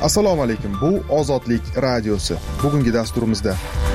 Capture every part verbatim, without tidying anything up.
Assalomu alaykum. Bu Ozodlik radiosi. Bugungi dasturimizda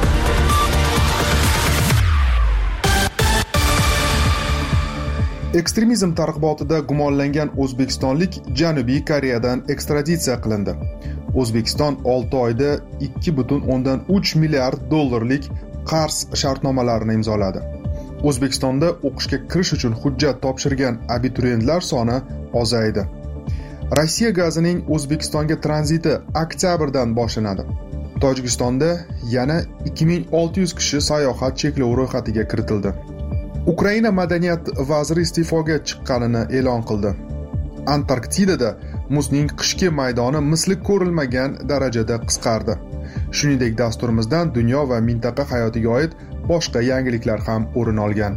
ekstremizm targ'ibotida gumonlangan o'zbekistonlik Janubiy Koreyadan ekstraditsiya qilindi. O'zbekiston olti oyda ikki butun o'ndan uch milliard dollarlik qarz shartnomalarini imzoladi. O'zbekistonda o'qishga kirish uchun hujjat topshirgan abituriyentlar soni ozaydi. Rossiya gazining O'zbekistonga tranziti oktyabrdan boshlanadi. Tojikistonda yana ikki ming olti yuz kishi sayohat cheklovi ro'yxatiga kiritildi. Ukraina madaniyat vaziri iste'foga chiqqanini e'lon qildi. Antarktidada muzning qishki maydoni misli ko'rilmagan darajada qisqardi. Shuningdek, dasturimizdan dunyo va mintaqa hayotiga oid boshqa yangiliklar ham o'rin olgan.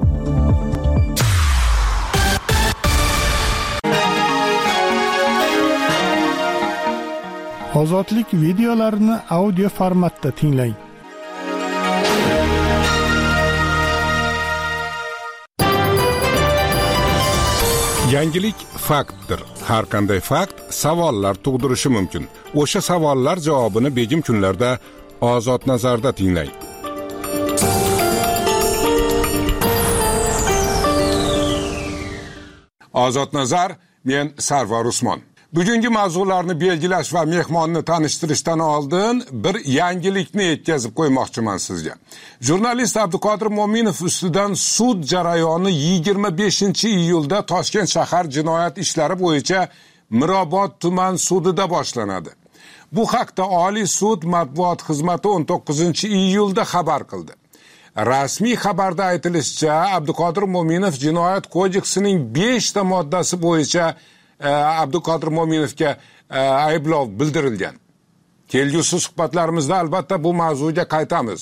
Ozodlik videolarini audio formatda tinglang. Yangilik faktdir. Har qanday fakt savollar tug'dirishi mumkin. O'sha savollar javobini begim kunlarda Ozod nazarda tinglang. Ozod nazar, men Sarvar Usmon. Bugungi mavzularni belgilash va mehmonni tanishtirishdan oldin bir yangilikni yetkazib qo'ymoqchiman sizga. Jurnalist Abduqodir Mo'minov ustidan sud jarayoni yigirma beshinchi iyulda Toshkent shahar jinoyat ishlari bo'yicha Mirobod tuman sudida boshlanadi. Bu haqda Oliy sud matbuot xizmati o'n to'qqizinchi iyulda xabar qildi. Rasmiy xabarda aytilishicha, Abduqodir Mo'minov jinoyat kodeksining besh ta moddasi bo'yicha Abduqodir Mo'minovga ayblov bildirilgan. Kelgusi suhbatlarimizda albatta bu mavzuga qaytamiz.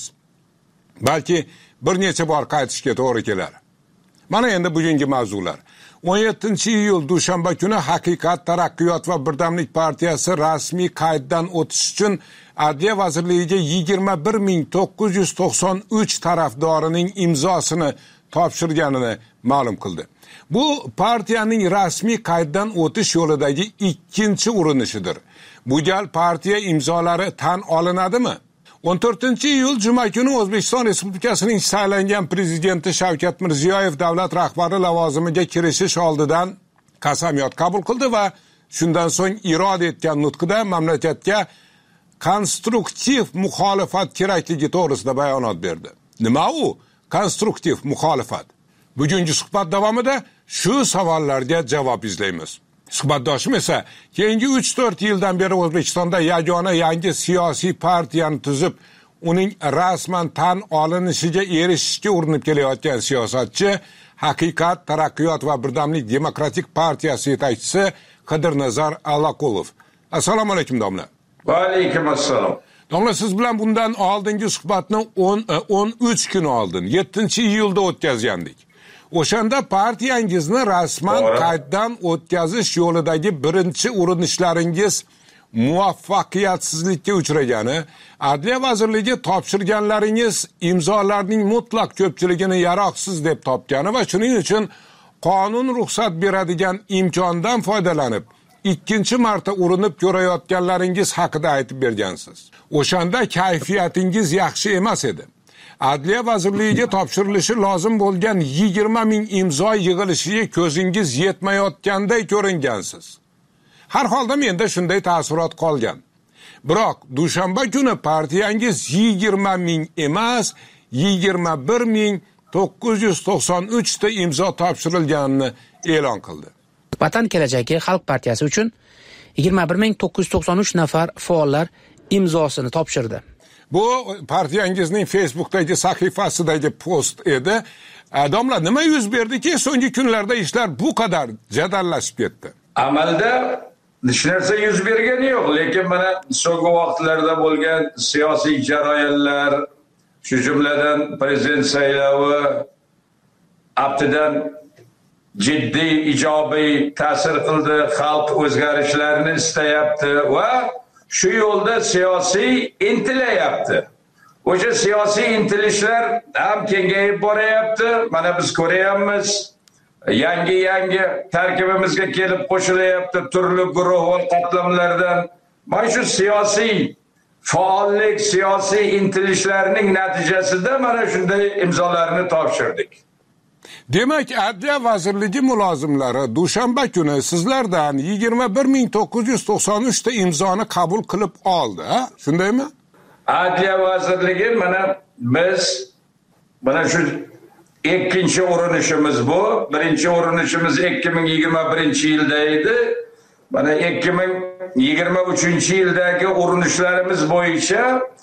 Balki bir necha bor qaytishga to'g'ri kelar. Mana endi bugungi mavzular. o'n yettinchi iyul dushanba kuni Haqiqat, Taraqqiyot va Birdamlik partiyasi rasmiy qayddan o'tish uchun Adliya vazirligiga yigirma bir ming to'qqiz yuz to'qson uch tarafdorining imzosini topshirganini ma'lum qildi. Bu partiyaning rasmiy qayddan o'tish yo'lidagi ikkinchi urinishidir. Bu gal partiya imzolari tan olinadimi? o'n to'rtinchi iyul juma kuni O'zbekiston Respublikasining saylangan prezidenti Shavkat Mirziyoyev davlat rahbari lavozimiga kirishish oldidan qasamyod qabul qildi va shundan so'ng irod etgan nutqida mamlakatga konstruktiv muxolifat kerakligi to'g'risida bayonot berdi. Nima u konstruktiv muxolifat? Bugungi suhbat davomida shu savollarga javob izlaymiz. Suhbatdoshim esa keyingi uch to'rt yildan beri O'zbekistonda yagona yangi siyosiy partiyani tuzib, uning rasman tan olinishiga erishishga urinib kelayotgan siyosatchi, Haqiqat, Taraqqiyot va Birdamlik demokratik partiyasi yetakchisi Qidirnazar Allaqulov. Assalomu alaykum domla. Va alaykum assalom. Domla, siz bilan bundan oldingi suhbatni o'n uch kun oldin, yettinchi iyulda o'tkazgandik. O'shanda partiyangizni rasman qayddan o'tkazish yo'lidagi birinchi urinishlaringiz muvaffaqiyatsizlikka uchragani, Adliya vazirligi topshirganlaringiz imzolarning mutlaq ko'pchiligini yaroqsiz deb topgani va shuning uchun qonun ruxsat beradigan imkondan foydalanib ikkinchi marta urinib ko'rayotganlaringiz haqida aytib bergansiz. O'shanda kayfiyatingiz yaxshi emas edi. Adliya vazirligiga topshirilishi lozim bo'lgan yigirma ming imzo yig'ilishiga ko'zingiz yetmayotganday ko'ringansiz. Har holda menda shunday taassurot qolgan. Biroq dushanba kuni partiyangiz yigirma ming emas, yigirma bir ming to'qqiz yuz to'qson uch ta imzo topshirilganini e'lon qildi. Vatan kelajagi Xalq partiyasi uchun yigirma bir ming to'qqiz yuz to'qson uch nafar faollar imzosini topshirdi. Bu partiyangizning Facebook'dagi sahifasidagi post edi. Domla, nima yuz berdiki, so'nggi kunlarda ishlar bu qadar jadallashib ketdi? Amalda hech narsa yuz bergani yo'q, lekin mana so'nggi vaqtlarda bo'lgan siyosiy jarayonlar, shu jumladan prezident saylovi aftidan jiddiy ijobiy ta'sir qildi, xalq o'zgarishlarni istayapti va shu yo'lda siyosiy intilayapti. O'sha siyosiy intilishlar ham kengayib borayapti. Mana biz ko'ryapmiz, yangi yangi tarkibimizga kelib qo'shilayapti turli guruh va qatlamlardan mana shu siyosiy faollik, siyosiy intilishlarning natijasida mana shunday imzolarni topshirdik. Demak, Adliya vazirligi mulozimlari dushanba kuni sizlardan yigirma bir ming to'qqiz yuz to'qson uch ta imzoni qabul qilib oldi, ha? Shundaymi? Adliya vazirligi mana biz mana shu ikkinchi urinishimiz bu. Birinchi urinishimiz ikki ming yigirma birinchi yilda edi. Mana ikki ming yigirma uchinchi yildagi urinishlarimiz bo'yicha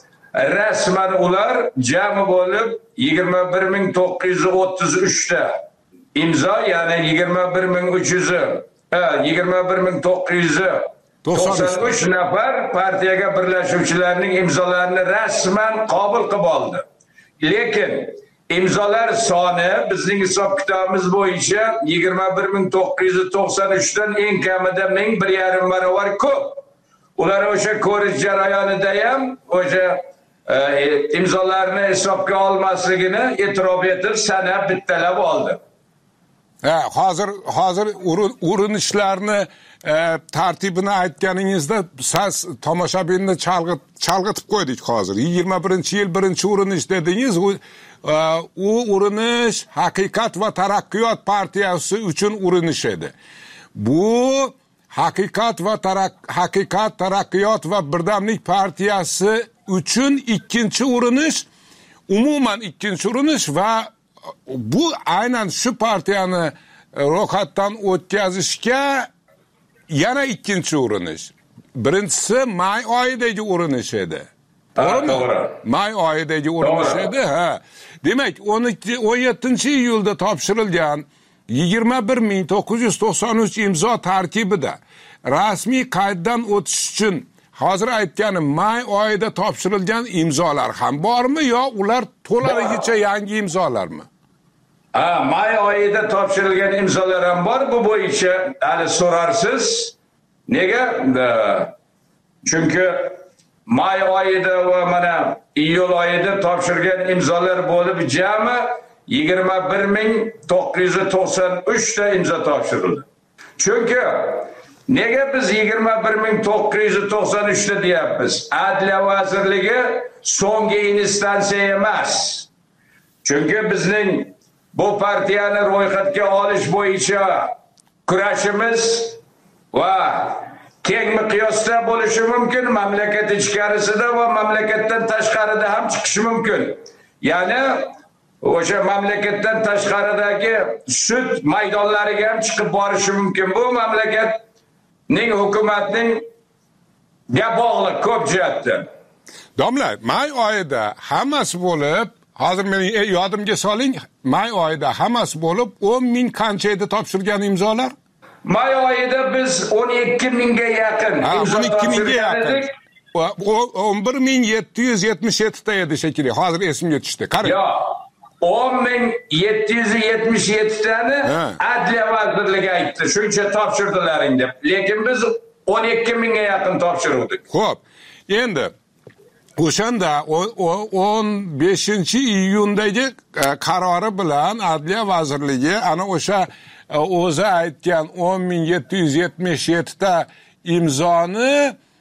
rasman ular jami bo'lib yigirma bir ming to'qqiz yuz o'ttiz uch ta imzo, ya'ni yigirma bir ming uch yuz, yigirma bir ming to'qqiz yuz to'qson uch nafar partiyaga birlashuvchilarning imzolarini rasman qabul qilib oldi. Lekin imzolar soni bizning hisob kitobimiz bo'yicha yigirma bir ming to'qqiz yuz to'qson uch dan eng kamida ming bir yarim barobar ko'p. Ular o'sha ko'rish jarayonida ham o'sha e, imzolarni hisobga olmasligini e'tirof etib sanab bittalab oldi. Ha, hozir hozir urinishlarni e, tartibini aytganingizda siz tomoshabinni chalg'it chalg'itib qo'ydik hozir. yigirma birinchi yil birinchi urinish dedingiz. U e, u urinish Haqiqat va taraqqiyot partiyasi uchun urinish edi. Bu Haqiqat va tarak Haqiqat, taraqqiyot va birdamlik partiyasi uchun ikkinchi urinish, umuman ikkinchi urinish va bu aynan shu partiyani ro'yxatdan o'tkazishga yana ikkinchi urinish. Birinchisi may oyidagi urinish edi. To'g'rimi? May oyidagi urinish edi, ha. Demak, o'n yettinchi iyulda topshirilgan yigirma bir ming to'qqiz yuz to'qson uch imzo tarkibida rasmiy qayddan o'tish uchun hozir aytganim may oyida topshirilgan imzolar ham bormi yo ular to'laligicha yangi imzolarmi? Ha, may oyida topshirilgan imzolar ham bor. Bu bo'yicha hali so'rarsiz. Nega? Chunki may oyida va mana iyul oyida topshirgan imzolar bo'lib jami yigirma bir ming to'qqiz yuz to'qson uch ta imzo topshirildi. Chunki nega biz yigirma bir ming to'qqiz yuz to'qson uch ta deyapmiz? Adliya vazirligi so'nggi instansiya emas. Chunki bizning bu partiyani ro'yxatga olish bo'yicha kurashimiz va keng miqyosda bo'lishi mumkin, mamlakat ichkarisida va mamlakatdan tashqarida ham chiqishi mumkin. Ya'ni o'sha mamlakatdan tashqaridagi sud maydonlariga ham chiqib borishi mumkin. Bu mamlakatning, hukumatning gap bog'liq ko'p jihatdan. Domla, may oyida hammasi bo'lib, hozir mening yodimga soling, may oyida hammasi bo'lib o'n ming qancha edi topshirgan imzolar? May oyida biz o'n ikki mingga yaqin imzo topshirgan edik. o'n bir ming yetti yuz yetmish yetti ta edi shekilli. Hozir esimga tushdi. Qarang. Yo'q. o'n ming yetti yuz yetmish yetti tani Adliya vazirligi aytdi, shuncha topshirdilaring deb. Lekin biz o'n ikki mingga yaqin topshirdik. Xo'p. Endi o'shanda o'n beshinchi iyundagi qarori bilan Adliya vazirligi ana o'sha o'zi aytgan o'n ming yetti yuz yetmish yetti ta imzoni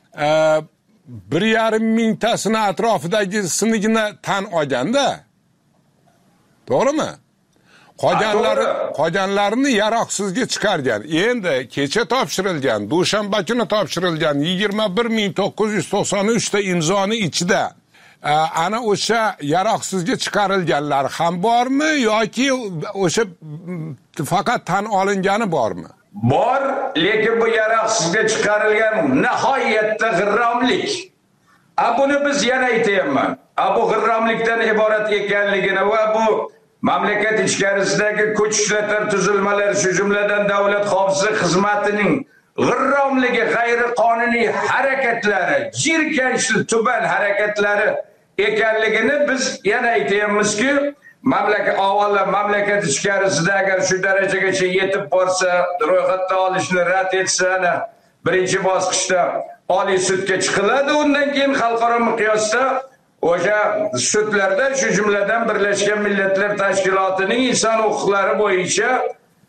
bir yarim mingtasini atrofidagisinigina tan olganda. To'g'rimi? Qolganlari qolganlarini yaroqsizga chiqargan. Endi kecha topshirilgan, dushanba kuni topshirilgan yigirma bir ming to'qqiz yuz to'qson uch ta imzoni ichida ana o'sha yaroqsizga chiqarilganlar ham bormi yoki o'sha faqat tan olingani bormi? Bor, lekin bu yaroqsizga chiqarilgan nihoyatda g'irromlik. A buni biz yana aytayapman. A bu g'irromlikdan iborat ekanligini va bu mamlakat ichkarisidagi kuch ishlatma tuzilmalar, shu jumladan davlat xavfsizlik xizmatining g'irromligi, g'ayriqonuniy harakatlari, jirkanchli tuban harakatlari ekanligini biz yana aytayapmizki, mamlakat avvalo mamlakat ichkarisida agar shu darajagacha yetib borsa, ro'yxatdan olishni rad etsa, birinchi bosqichda Oliy sudga chiqiladi, undan keyin xalqaro miqyosda o'sha sudlarda, shu jumladan Birlashgan Millatlar Tashkilotining inson huquqlari bo'yicha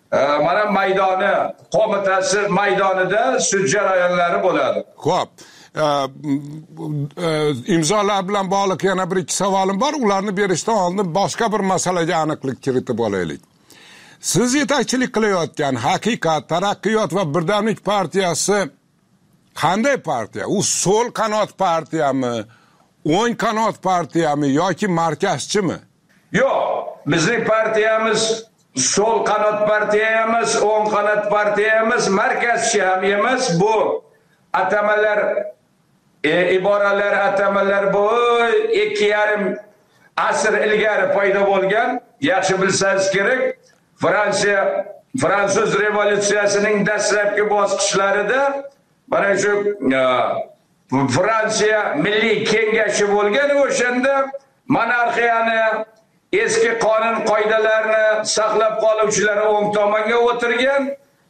mana maydoni, qo'mitasi maydonida sud jarayonlari bo'ladi. Xo'p. e, e, imzolar bilan bog'liq yana bir ikki savolim bor. Ularni berishdan oldin boshqa bir masalaga aniqlik kiritib olaylik. Siz yetakchilik qilayotgan Haqiqat, Taraqqiyot va Birdamlik partiyasi qanday partiya? U so'l qanot partiyami, o'ng qanot partiyami yoki markazchimi? Yo'q, bizning partiyamiz so'l qanot partiya emas, o'ng qanot partiya emas, markazchi ham emas. Bu atamalar, e, iboralar, atamalar bu ikki yarim asr ilgari paydo bo'lgan. Yaxshi bilsangiz kerak, Fransiya Fransuz revolyutsiyasining dastlabki bosqichlarida mana shu Fransiya Milliy Kengashi bo'lgan, o'shanda monarxiyani eski qonun qoidalarini saqlab qoluvchilar o'ng tomonga o'tirgan,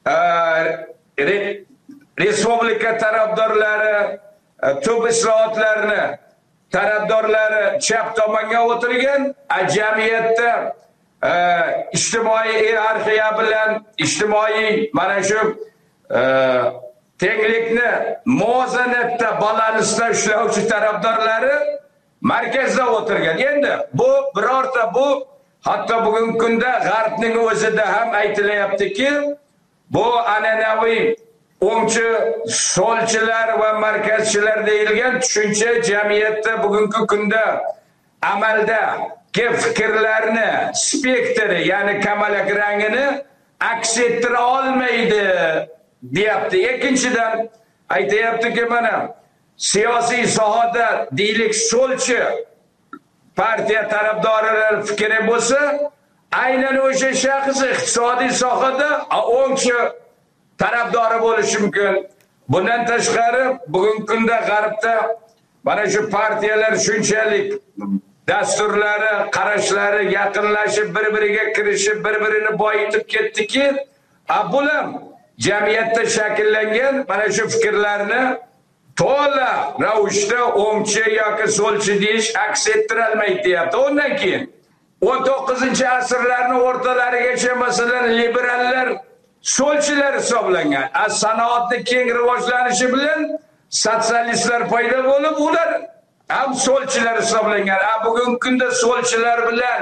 respublika tarafdorlari, tub islohotlarni tarafdorlari chap tomonga o'tirgan, jamiyatda ijtimoiy hiyarxiya bilan ijtimoiy mana shu tenglikni muvozanatda balansda ishlovchi tarafdorlari markazda o'tirgan. Endi bu birorta bu hatto bugungi kunda G'arbning o'zida ham aytilyaptiki, bu an'anaviy o'ngchi, so'lchilar va markazchilar deyilgan tushuncha jamiyatda bugungi kunda amalda ki fikrlarni spektri, ya'ni kamalak rangini aks ettira olmaydi deyapti. Ikkinchidan aytayaptiki, mana siyosiy sohada deylik so'lchi partiya tarafdorlari fikri bo'lsa, aynan o'sha shaxs iqtisodiy sohada o'ngchi tarafdori bo'lishi mumkin. Bundan tashqari bugungi kunda G'arbda mana shu partiyalar shunchalik dasturlari, qarashlari yaqinlashib, bir-biriga kirishib, bir-birini boyitib ketdiki, bular jamiyatda shakllangan mana shu fikrlarni to'la ravishda o'ngchi yoki so'lchi deyish aks ettirolmaydi deyapti. Undan keyin o'n to'qqizinchi asrlarning o'rtalarigacha masalan liberallar so'lchilar hisoblangan. Sanoatni keng rivojlanishi bilan sotsialistlar paydo bo'lib, ular ham so'lchilar hisoblangan. Bugungi kunda so'lchilar bilan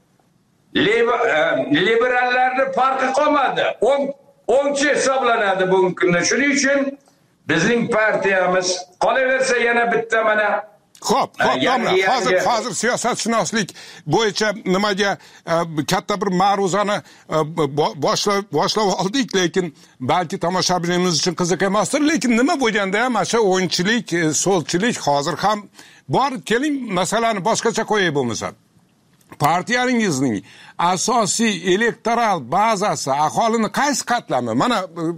liberallarning farqi qolmadi. O'ngchi hisoblanadi bugungi kunda. Shuning uchun bizning partiyamiz qolaversa yana bitta mana Xo'p, xo'p, domla, hozir hozir siyosatshunoslik bo'yicha nimaga katta bir ma'ruzani boshlab boshlab oldik, lekin balki tomoshabinimiz uchun qiziq emasdir, lekin nima bo'lganda ham o'sha o'ngchilik, so'lchilik hozir ham bor. Keling, masalani boshqacha qo'yib bo'lmasa. Partiyangizning asosiy elektoral bazasi aholini qaysi qatlami? Mana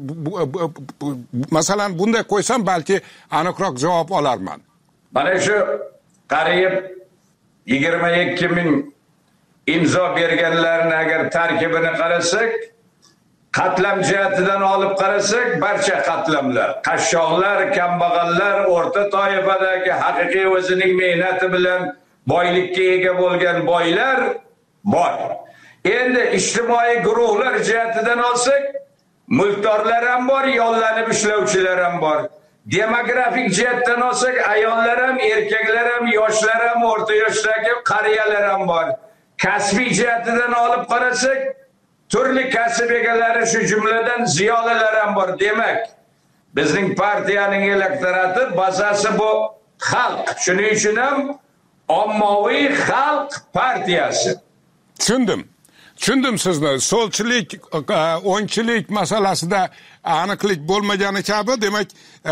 masalan bunday qo'ysam balki aniqroq javob olarman. Mana shu qariyb yigirma ikki ming imzo berganlarni agar tarkibini qarasak, qatlam jihatidan olib qarasak, barcha qatlamlar, qashshoqlar, kambag'allar, o'rta toifadagi haqiqiy o'zining mehnati bilan boylikka ega bo'lgan boylar bor. Endi ijtimoiy guruhlar jihatidan olsak, mulkdorlar ham bor, yollanib ishlovchilar ham bor. Demografik jihatdan olsak, ayollar ham, erkaklar ham, yoshlar ham, o'rta yoshdagi qariyalar ham bor. Kasbiy jihatidan olib qarasak, turli kasb egalari, shu jumladan ziyolilar ham bor. Demak, bizning partiyaning elektorati bazasi bu xalq. Shuning uchun ham ommaviy xalq partiyasi. Tushundim. Tushundim sizni. So'lchilik, o'ngchilik masalasida aniqlik bo'lmagani kabi, demak,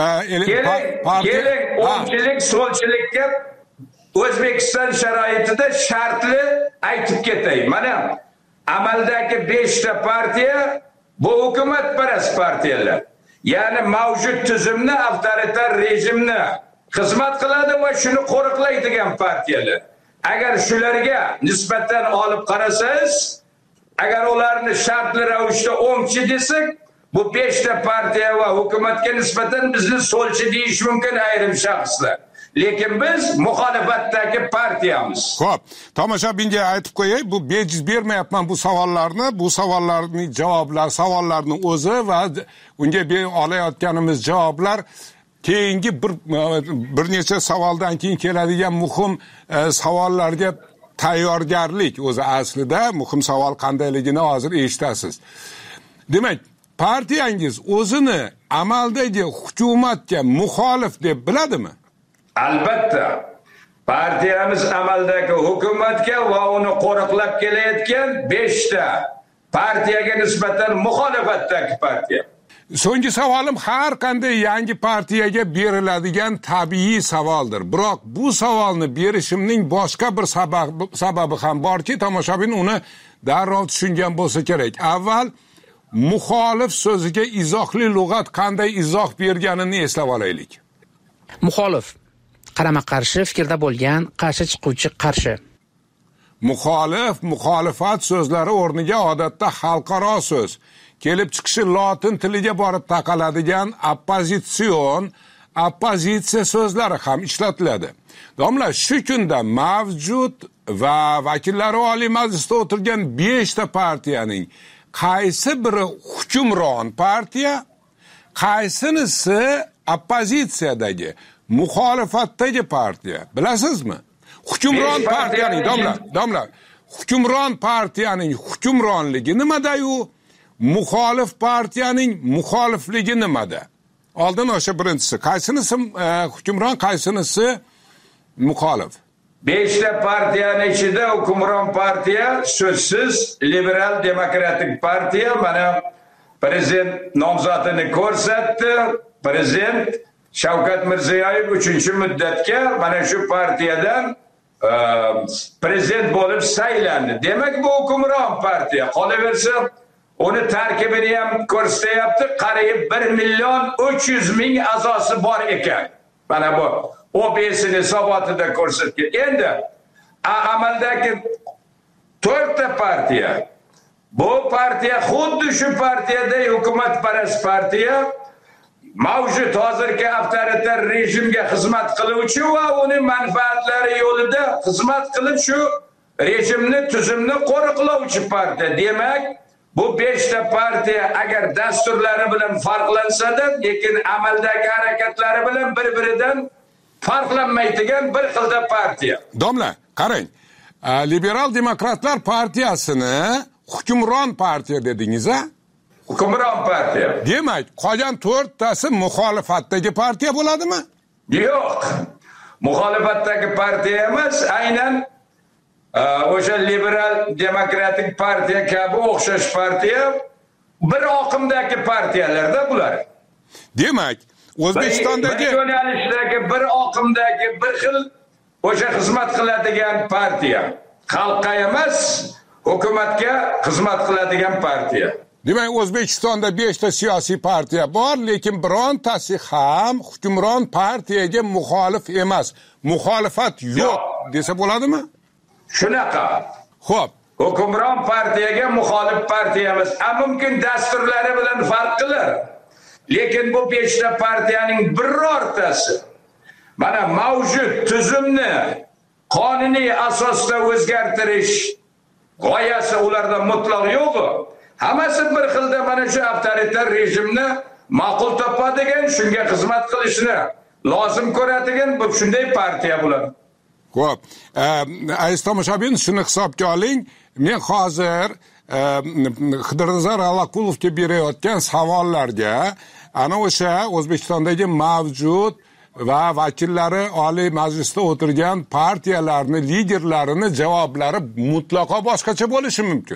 keling, o'ngchilik, so'lchilikka O'zbekiston sharoitida shartli aytib ketay. Mana amaldagi beshta partiya bu hukumatparast partiyalar. Ya'ni mavjud tuzumni, avtoritar rejimni xizmat qiladi va shuni qo'riqlaydigan partiyalar. Agar shularga nisbatan olib qarasangiz, agar ularni shartli ravishda o'ngchi desak, bu beshta partiya va hukumatga nisbatan bizni so'lchi deyish mumkin ayrim shaxslar. Lekin biz muxolifatdagi partiyamiz. Xo'p, tomoshabinga aytib qo'yay, bu bejiz bermayapman bu savollarni, bu savollarning javoblar, savollarning o'zi va unga olayotganimiz javoblar keyingi bir bir necha savoldan keyin keladigan muhim e, savollarga tayyorgarlik o'zi aslida muhim savol qandayligini hozir eshitasiz. Demak, partiyangiz o'zini amaldagi hukumatga muxolif deb biladimi? Albatta. Partiyamiz amaldagi hukumatga va uni qo'riqlab kelayotgan beshta partiyaga nisbatan muxolifatdagi partiya. So'nggi savolim har qanday yangi partiyaga beriladigan tabiiy savoldir. Biroq bu savolni berishimning boshqa bir sababi sababi ham borki, tomoshabin uni darrov tushungan bo'lsa kerak. Avval muxolif so'ziga izohli lug'at qanday izoh berganini eslab olaylik. Muxolif qarama-qarshi fikrda bo'lgan, qarshi chiquvchi qarshi. Muxolif, muxolifat so'zlari o'rniga odatda xalqaro so'z, kelib chiqishi lotin tiliga borib taqaladigan oppozitsion, oppozitsiya so'zlari ham ishlatiladi. Domla, shu kunda mavjud va vakillari Oliy Majlisda o'tirgan beshta partiyaning qaysi biri hukmron partiya, qaysinisi oppozitsiyadagi, muxolifatdagi partiya, bilasizmi? Hukmron partiyaning, domla, domla, hukmron partiyaning hukmronligi nimada-yu, muxolif partiyaning muxolifligi nimada? Oldin o'sha birinchisi, qaysinisi e, hukmron, qaysinisi muxolif? Beshta partiyaning ichida hukmron partiya so'zsiz liberal demokratik partiya. Mana prezident nomzodini ko'rsatdi. Prezident Shavkat Mirziyoyev uchinchi muddatga mana shu partiyadan e, prezident bo'lib saylandi. Demak, bu hukmron partiya. Qolaversa, uni tarkibini ham ko'rsatyapti, qariyb bir million uch yuz ming a'zosi bor ekan. Mana bu O B S'ni hisobotida ko'rsatgan. Endi amaldagi to'rtta partiya. Bu partiya xuddi shu partiyada hukumatparast partiya, mavjud hozirgi avtoritar rejimga xizmat qiluvchi va uning manfaatlari yo'lida xizmat qilib shu rejimni, tuzumni qo'riqlovchi partiya. Demak, bu beshta partiya agar dasturlari bilan farqlansa-da, lekin amaldagi harakatlari bilan bir-biridan farqlanmaydigan bir xilda partiya. Domla, qarang. Liberal Demokratlar partiyasini hukmron partiya dedingiz-a? Hukmron partiya. Demak, qolgan to'rttasi muxolifatdagi partiya bo'ladimi? Yo'q. Muxolifatdagi partiya emas, aynan o'sha liberal demokratik partiya kabi o'xshash partiya bir oqimdagi partiyalarda bular. Demak, O'zbekistondagi bir yo'nalishdagi bir oqimdagi bir xil o'sha xizmat qiladigan partiya. Xalqqa emas, hukumatga xizmat qiladigan partiya. Demak, O'zbekistonda beshta siyosiy partiya bor, lekin birontasi ham hukmron partiyaga muxolif emas. Muxolifat yo'q desa bo'ladimi? Shunaqa. Xo'p. Hukmron partiyaga muxolif partiya emas. Mumkin dasturlari bilan farq qilar. Lekin bu beshta partiyaning birortasi mana mavjud tuzumni qonuniy asosda o'zgartirish g'oyasi ularda mutlaq yo'q. Hammasi bir xilda mana shu avtoritar rejimni ma'qul topadigan, shunga xizmat qilishni lozim ko'radigan bu shunday partiya bo'ladi. Xo'p, aziz tomoshabin, shuni hisobga oling. Men hozir Xidirzar Allaqulovga berayotgan savollarga ana o'sha O'zbekistondagi mavjud va vakillari Oliy Majlisda o'tirgan partiyalarni liderlarini javoblari mutlaqo boshqacha bo'lishi mumkin.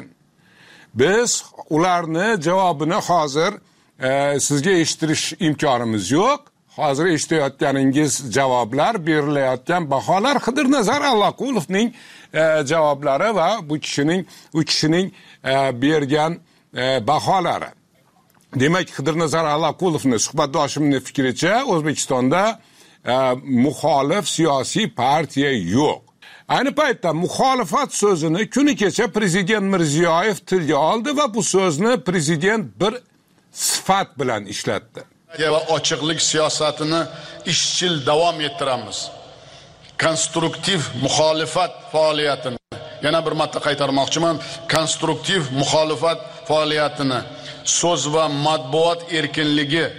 Biz ularni javobini hozir e, sizga eshittirish imkonimiz yo'q. Hozir eshitayotganingiz javoblar, berilayotgan baholar Xidirzar Allaqulovning e, javoblari va bu kishining u kishining e, bergan e, baholari. Demak, Xidirzar Allaqulovning suhbatdoshimning fikricha O'zbekistonda e, muxolif siyosiy partiya yo'q. Ayni paytda muxolifat so'zini kuni kecha prezident Mirziyoyev tilga oldi va bu so'zni prezident bir sifat bilan ishlatdi. Va ochiqlik siyosatini izchil davom ettiramiz. Konstruktiv muxolifat faoliyatini yana bir marta qaytarmoqchiman. Konstruktiv muxolifat faoliyatini so'z va matbuot erkinligi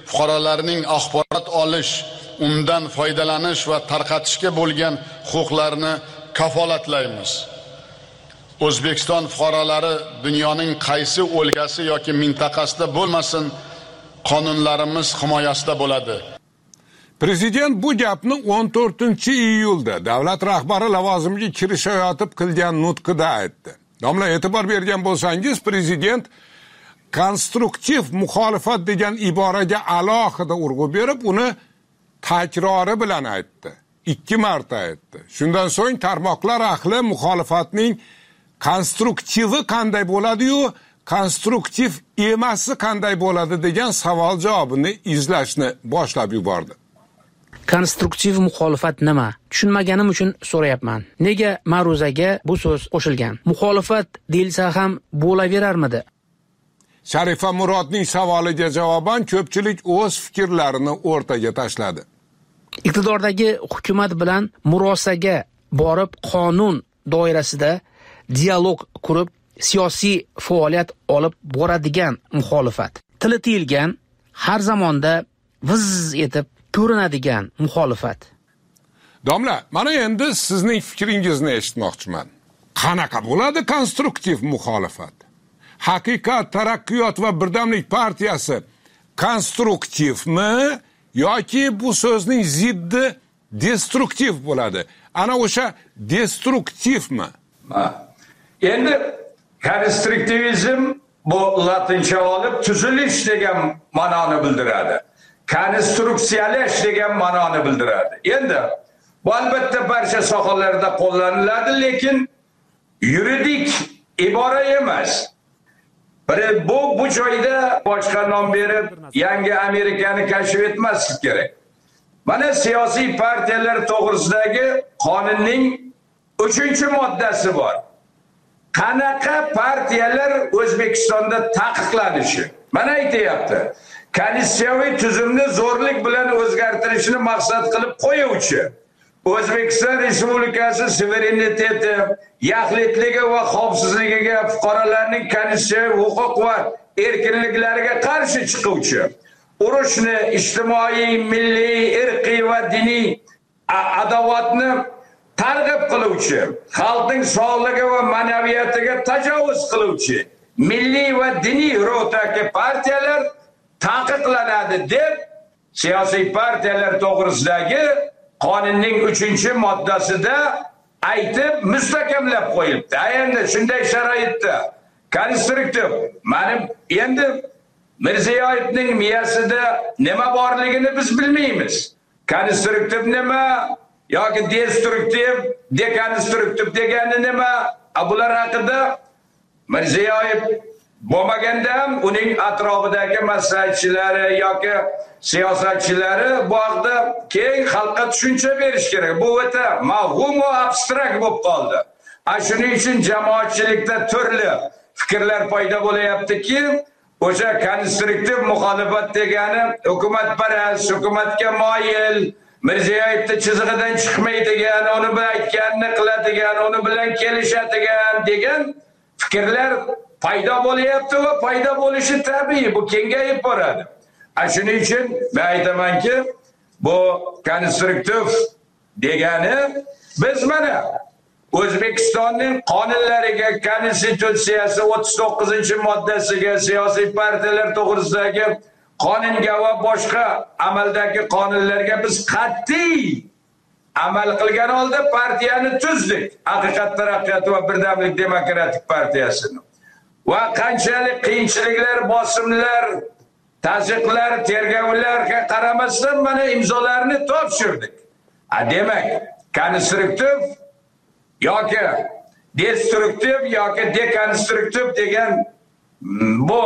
fuqarolarning axborot olish, undan foydalanish va tarqatishga bo'lgan huquqlarini kafolatlaymiz. O'zbekiston fuqarolari dunyoning qaysi o'lkasi yoki mintaqasida bo'lmasin, qonunlarimiz himoyasida bo'ladi. Prezident bu gapni o'n to'rtinchi iyulda davlat rahbari lavozimiga kirishayotib qilgan nutqida aytdi. Domla, e'tibor bergan bo'lsangiz, prezident konstruktiv muxolifat degan iboraga alohida urg'u berib, uni takrori bilan aytdi. Ikki marta aytdi. Shundan so'ng tarmoqlar ahli muxolifatning konstruktivi qanday bo'ladi-yu, konstruktiv emasi qanday bo'ladi degan savol javobini izlashni boshlab yubordi. Konstruktiv muxolifat nima? Tushunmaganim uchun so'rayapman. Nega ma'ruzaga bu so'z qo'shilgan? Muxolifat deyilsa ham bo'laverarmidi? Sharifa Murodning savoliga javoban ko'pchilik o'z fikrlarini o'rtaga tashladi. Iqtidordagi hukumat bilan murosaga borib, qonun doirasida dialog qurib, siyosiy faoliyat olib boradigan muxolifat. Tili tiyilgan, har zamonda viz etib ko'rinadigan muxolifat. Domla, mana endi sizning fikringizni eshitmoqchiman. Qanaqa bo'ladi konstruktiv muxolifat? Haqiqat, taraqqiyot va birdamlik partiyasi konstruktivmi yoki bu so'zning ziddi destruktiv bo'ladi? Ana o'sha destruktivmi? Endi konstruktivizm bu latincha olib tuzilish degan ma'noni bildiradi. Konstruksiyalash degan ma'noni bildiradi. Endi bu albatta barcha sohalarda qo'llaniladi, lekin yuridik ibora emas. Bir bu bu joyda boshqa nom berib, yangi Amerikani kashf etmaslik kerak. Mana siyosiy partiyalar to'g'risidagi qonunning uchinchi moddasi bor. Qanaqa partiyalar O'zbekistonda taqiqlanishi? Mana aytayapti. Konstitutsiyaviy tuzumni zo'rlik bilan o'zgartirishni maqsad qilib qo'yuvchi, O'zbekiston Respublikasi suvereniteti, yaxlitligi va xavfsizligiga, fuqarolarning konstitutsiyaviy huquq va erkinliklariga qarshi chiquvchi, urushni, ijtimoiy, milliy, irqiy va diniy adovatni targ'ib qiluvchi, xalqning sog'ligi va ma'naviyatiga tajovuz qiluvchi, milliy va diniy ruhdagi partiyalar taqiqlanadi deb siyosiy partiyalar to'g'risidagi qonunning uchinchi moddasida aytib mustahkamlab qo'yildi. Endi shunday sharoitda konstruktiv, mana endi Mirziyoyevning miyasida nima borligini biz bilmaymiz. Konstruktiv nima yoki destruktiv, dekonstruktiv degani nima? Bular haqida Mirziyoyev bo'lmaganda ham uning atrofidagi maslahatchilari yoki siyosatchilari bu haqda keng xalqqa tushuncha berish kerak. Bu o'ta mavhum va abstrakt bo'lib qoldi. Shuning uchun jamoatchilikda turli fikrlar paydo bo'layaptiki, o'sha konstruktiv muxolifat degani hukumatparast, hukumatga moyil, Mirziyoyevning chizig'idan chiqmaydigan, uni bilan aytganini qiladigan, uni bilan kelishadigan degan fikrlar paydo bo'lyapti va paydo bo'lishi tabiiy, bu kengayib boradi. Shuning uchun men aytamanki, bu konstruktiv degani biz mana O'zbekistonning qonunlariga, konstitutsiyasi o'ttiz to'qqizinchi moddasiga, siyosiy partiyalar to'g'risidagi qonunga va boshqa amaldagi qonunlarga biz qat'iy amal qilgan holda partiyani tuzdik. Haqiqat, taraqqiyot va birdamlik demokratik partiyasini. Va qanchalik qiyinchiliklar, bosimlar, tazyiqlar, tergovlarga qaramasdan mana imzolarni topshirdik. Demak, konstruktiv yoki destruktiv yoki dekonstruktiv degan bu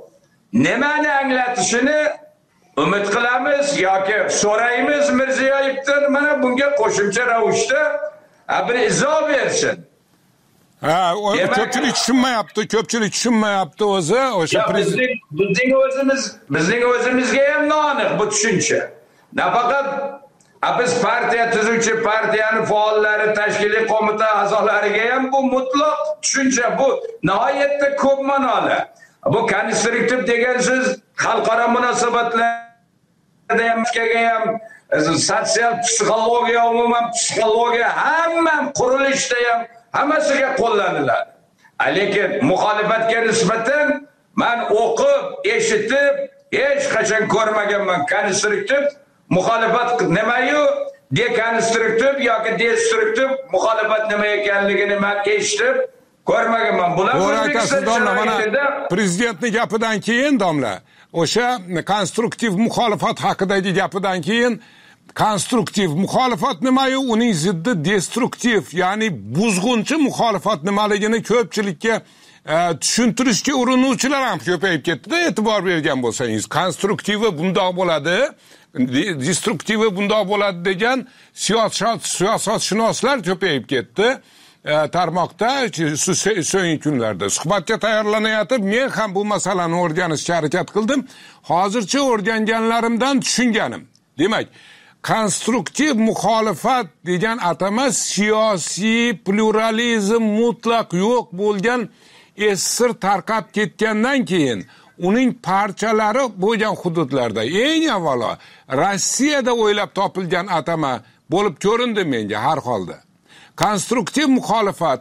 nimani anglatishini umid qilamiz yoki so'raymiz Mirziyoyevdan, mana bunga qo'shimcha ravishda bir izoh bersin. Ha, ko'pchilik tushunmayapti, ko'pchilik tushunmayapti o'zi. O'sha bizning bizning o'zimiz, bizning o'zimizga ham noaniq bu tushuncha. Nafaqat biz partiya tuzuvchi partiyani faollari, tashkiliy qo'mita a'zolariga ham bu mutlaq tushuncha, bu nihoyatda ko'p ma'noli. Bu konstruktiv degan so'z xalqaro munosabatlar ham sotsial psixologiya, umuman psixologiya hamma qurilishda ham hammasiga qo'llaniladi. Lekin muxolifatga nisbatan men o'qib, eshitib, hech qachon ko'rmaganman. Konstruktiv muxolifat nimayu, dekonstruktiv yoki destruktiv muxolifat nima ekanligini men eshitib ko'rmaganman. Bular O'zbekistonda prezidentning gapidan keyin domla, o'sha konstruktiv muxolifat haqidagi gapidan keyin konstruktiv muxolifat nimayu, uning ziddi destruktiv, ya'ni buzg'unchi muxolifat nimaligini ko'pchilikka e, tushuntirishga urinuvchilar ham ko'payib ketdi-da, e'tibor bergan bo'lsangiz. Konstruktivi bundoq bo'ladi, destruktivi bundoq bo'ladi degan siyosat siyosatshunoslar ko'payib ketdi. E, tarmoqda so'nggi kunlarda suhbatga tayyorlanayotib men ham bu masalani o'rganishga harakat qildim. Hozircha o'rganganlarimdan tushunganim. Demak, konstruktiv muxolifat degan atama siyosiy pluralizm mutlaq yo'q bo'lgan esir tarqab ketgandan keyin uning parchalari bo'lgan hududlarda eng avvalo Rossiyada o'ylab topilgan atama bo'lib ko'rindi menga har holda. Konstruktiv muxolifat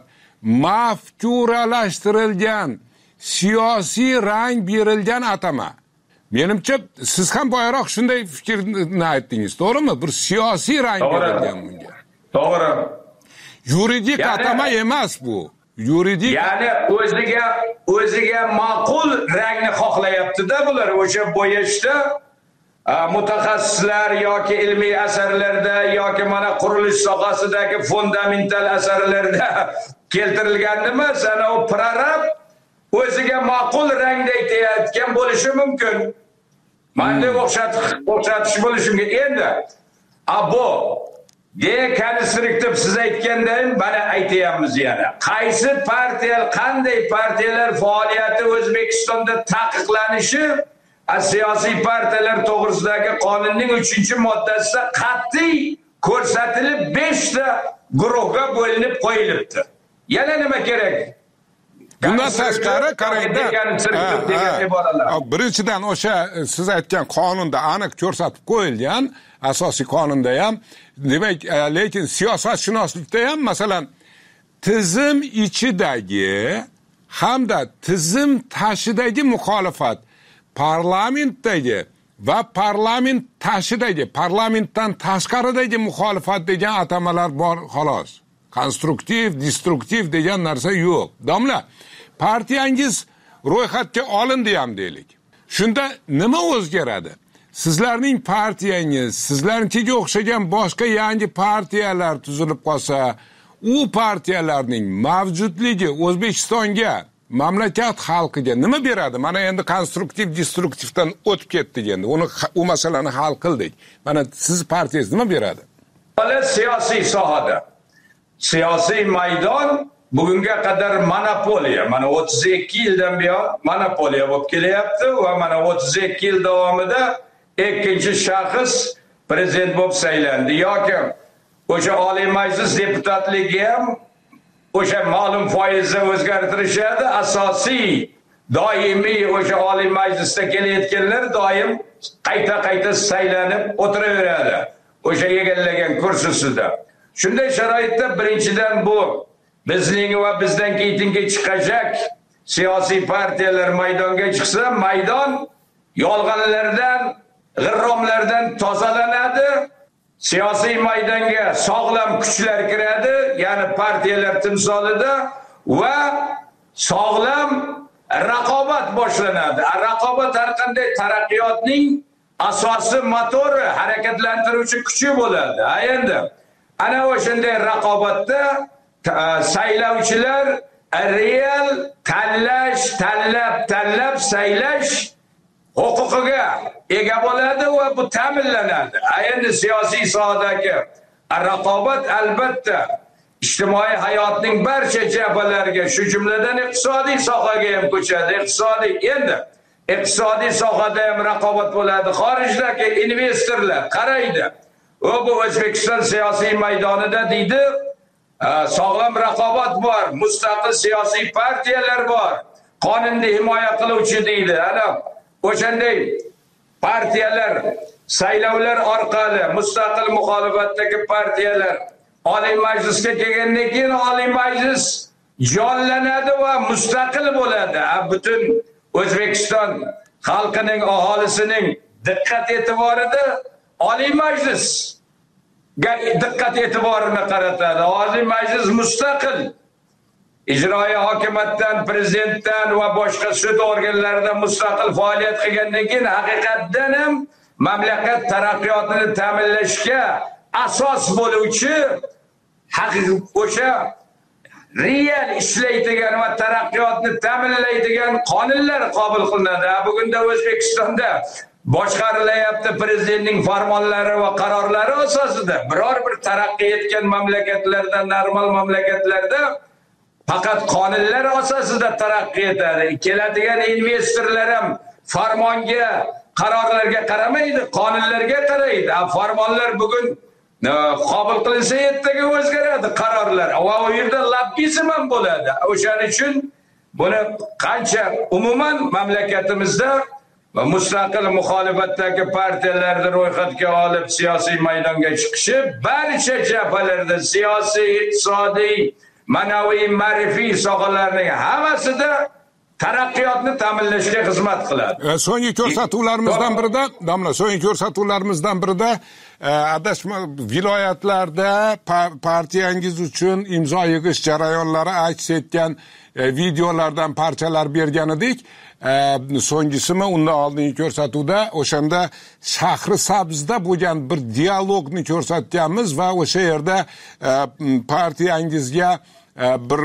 mafkuralashtirilgan, siyosiy rang berilgan atama. Menimcha siz ham boyaroq shunday fikrni aytdingiz, to'g'rimi? Bir siyosiy rang berilgan bunga. To'g'ri. Yuridik atama emas bu. Yuridik, ya'ni o'ziga o'ziga ma'qul rangni xohlayapti-da bular. O'sha bo'yashda mutaxassislar yoki ilmiy asarlarda yoki mana qurilish sohasidagi fundamental asarlarda keltirilgan nima, sana u prorab o'ziga ma'qul rangda aytayotgan bo'lishi mumkin. Manda o'xshatish bo'lishi mumkin. Endi abo dekonstruktiv siz aytgandan bana aytayapmiz yana. Qaysi partiya, qanday partiyalar faoliyati O'zbekistonda taqiqlanishi siyosiy partiyalar to'g'risidagi qonunning uchinchi moddasida qat'iy ko'rsatilib besh ta guruhga bo'linib qo'yilibdi. Yana nima kerak? Bundan tashqari qarangda, birinchidan o'sha siz aytgan qonunda aniq ko'rsatib qo'yilgan, asosiy qonunda ham, demak, lekin siyosatshunoslikda ham masalan tizim ichidagi hamda tizim tashidagi muxolifat, parlamentdagi va parlament tashidagi, parlamentdan tashqaridagi muxolifat degan atamalar bor xolos. Konstruktiv, destruktiv degan narsa yo'q. Domla, partiyangiz ro'yxatga olindi ham deylik. Shunda nima o'zgaradi? Sizlarning partiyangiz, sizlarnikiga o'xshagan boshqa yangi partiyalar tuzilib qolsa, u partiyalarning mavjudligi O'zbekistonga, mamlakat xalqiga nima beradi? Mana endi konstruktiv, destruktivdan o'tib ketdik endi. Uni u masalani hal qildik. Mana siz partiyangiz nima beradi? Hali siyosiy sohada, siyosiy maydon bugunga qadar monopoliya, mana o'ttiz ikki yildan buyon monopoliya bo'lib kelyapti va mana o'ttiz ikki yil davomida ikkinchi shaxs prezident bo'lib saylandi yoki o'sha Oliy Majlis deputatligi ham o'sha ma'lum foizda o'zgartirishadi. Asosiy doimiy o'sha Oliy Majlisda kelayotganlar doim qayta-qayta saylanib o'tiraveradi o'sha egallagan kursisida. Shunday sharoitda birinchidan bu bizning va bizdan keyingi chiqajak siyosiy partiyalar maydonga chiqsa, maydon yolg'onlardan, g'irromlardan tozalanadi. Siyosiy maydonga sog'lom kuchlar kiradi, ya'ni partiyalar timsolida va sog'lom raqobat boshlanadi. Raqobat har qanday taraqqiyotning asosi, motori, harakatlantiruvchi kuchi bo'ladi. Endi ana o'shanday raqobatda saylovchilar real tanlash, tanlab, tanlab saylash huquqiga ega bo'ladi va bu ta'minlanadi. Endi siyosiy sohadagi raqobat albatta ijtimoiy hayotning barcha jabhalariga, shu jumladan iqtisodiy sohaga ham ko'chadi. Iqtisodiy endi iqtisodiy sohada ham raqobat bo'ladi. Xorijdagi investorlar qaraydi. O bu O'zbekiston siyosiy maydonida deydi, sog'lom raqobat bor, mustaqil siyosiy partiyalar bor, qonunni himoya qiluvchi deydi. Ana o'shanday partiyalar saylovlar orqali mustaqil muxolifatdagi partiyalar Oliy Majlisga kelgandan keyin Oliy Majlis jonlanadi va mustaqil bo'ladi. Butun O'zbekiston xalqining, aholisining diqqat e'tiborida Oliy Majlis diqqat e'tiborini qaratadi. Oliy Majlis mustaqil ijroiy hokimiyatdan, prezidentdan va boshqa sud organlaridan mustaqil faoliyat qilgandan keyin haqiqatdan ham mamlakat taraqqiyotini ta'minlashga asos bo'luvchi haqiqiy o'sha real ishlaydigan va taraqqiyotni ta'minlaydigan qonunlar qabul qilinadi. Bugunda O'zbekistonda boshqarilayapti prezidentning farmonlari va qarorlari asosida. Biror bir taraqqiy etgan mamlakatlarda, normal mamlakatlarda faqat qonunlar asosida taraqqiy etadi. Keladigan investorlar ham farmonga, qarorlarga qaramaydi, qonunlarga qaraydi. Farmonlar bugun qabul qilinsa ertaga o'zgaradi qarorlar. Va u yerda lobbizm ham bo'ladi. O'shaning uchun buni qancha umuman mamlakatimizda va mustaqil muxolifatdagi partiyalarni ro'yxatga olib siyosiy maydonga chiqishi barcha jabhalarda siyosiy, iqtisodiy, ma'naviy, ma'rifiy sohalarning hammasida taraqqiyotni ta'minlashga xizmat qiladi. So'nggi ko'rsatuvlarimizdan birida, domla, so'nggi ko'rsatuvlarimizdan birida adashma viloyatlarda partiyangiz uchun imzo yig'ish jarayonlari aks etgan videolardan parchalar bergan edik. So'nggisimi undan oldingi ko'rsatuvda o'shanda Shahri Sabzda bo'lgan bir dialogni ko'rsatganmiz va o'sha yerda partiyangizga bir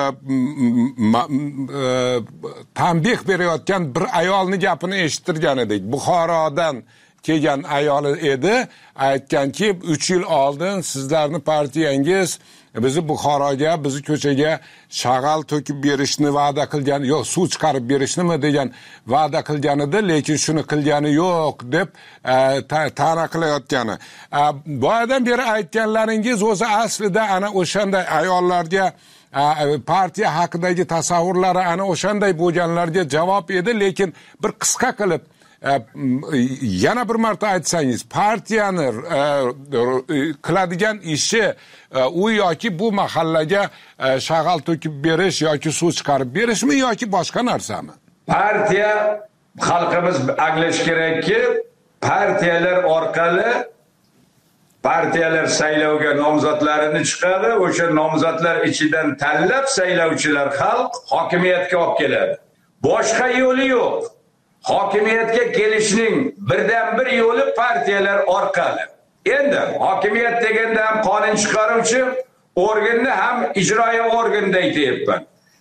tanbeh berayotgan bir ayolni gapini eshittirgan edik. Buxorodan kelgan ayol edi, aytganki uch yil oldin sizlarni partiyangiz bizni Buxoroga, bizni ko'chaga shag'al to'kib berishni va'da qilgan, yo'q, suv chiqarib berishnimi degan va'da qilgan edi, lekin shuni qilgani yo'q deb ta'na qilayotgani. Boyadan beri aytganlaringiz o'zi aslida ana o'shanday ayollarga partiya haqidagi tasavvurlari ana o'shanday bo'lganlarga javob edi, lekin bir qisqa qilib yana bir marta aytsangiz, partiyani qiladigan ishi u yoki bu mahallaga shag'al to'kib berish yoki suv chiqarib berishmi yoki boshqa narsami? Partiya, xalqimiz anglash kerakki, partiyalar orqali partiyalar saylovga nomzodlarini chiqadi, o'sha nomzodlar ichidan tanlab saylovchilar xalq hokimiyatga olib keladi. Boshqa yo'li yo'q. Hokimiyatga kelishning birdan bir yo'li partiyalar orqali. Endi hokimiyat deganda ham qonun chiqaruvchi organni ham ijroiy organda aytyapman.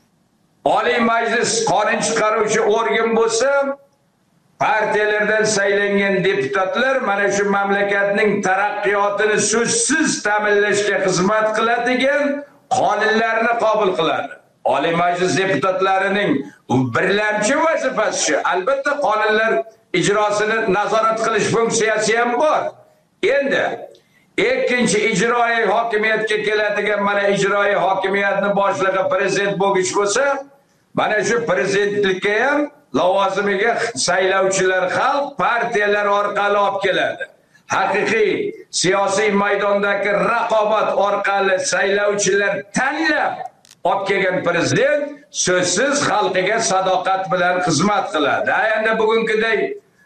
Oliy Majlis qonun chiqaruvchi organ bo'lsa, partiyalardan saylangan deputatlar mana shu mamlakatning taraqqiyotini so'zsiz ta'minlashga xizmat qiladigan qonunlarni qabul qiladi. Oliy Majlis deputatlarining birlamchi vazifasi shu. Albatta qonunlar ijrosini nazorat qilish funksiyasi ham bor. Endi ikkinchi ijroiy hokimiyatga keladigan mana ijroiy hokimiyatni boshlig'i prezident bo'lgich bo'lsa, mana shu prezidentlikka ham lavozimiga saylovchilar xalq partiyalar orqali olib keladi. Haqiqiy siyosiy maydondagi raqobat orqali saylovchilar tanlab olib kelgan prezident so'zsiz xalqiga sadoqat bilan xizmat qiladi. Endi bugungiday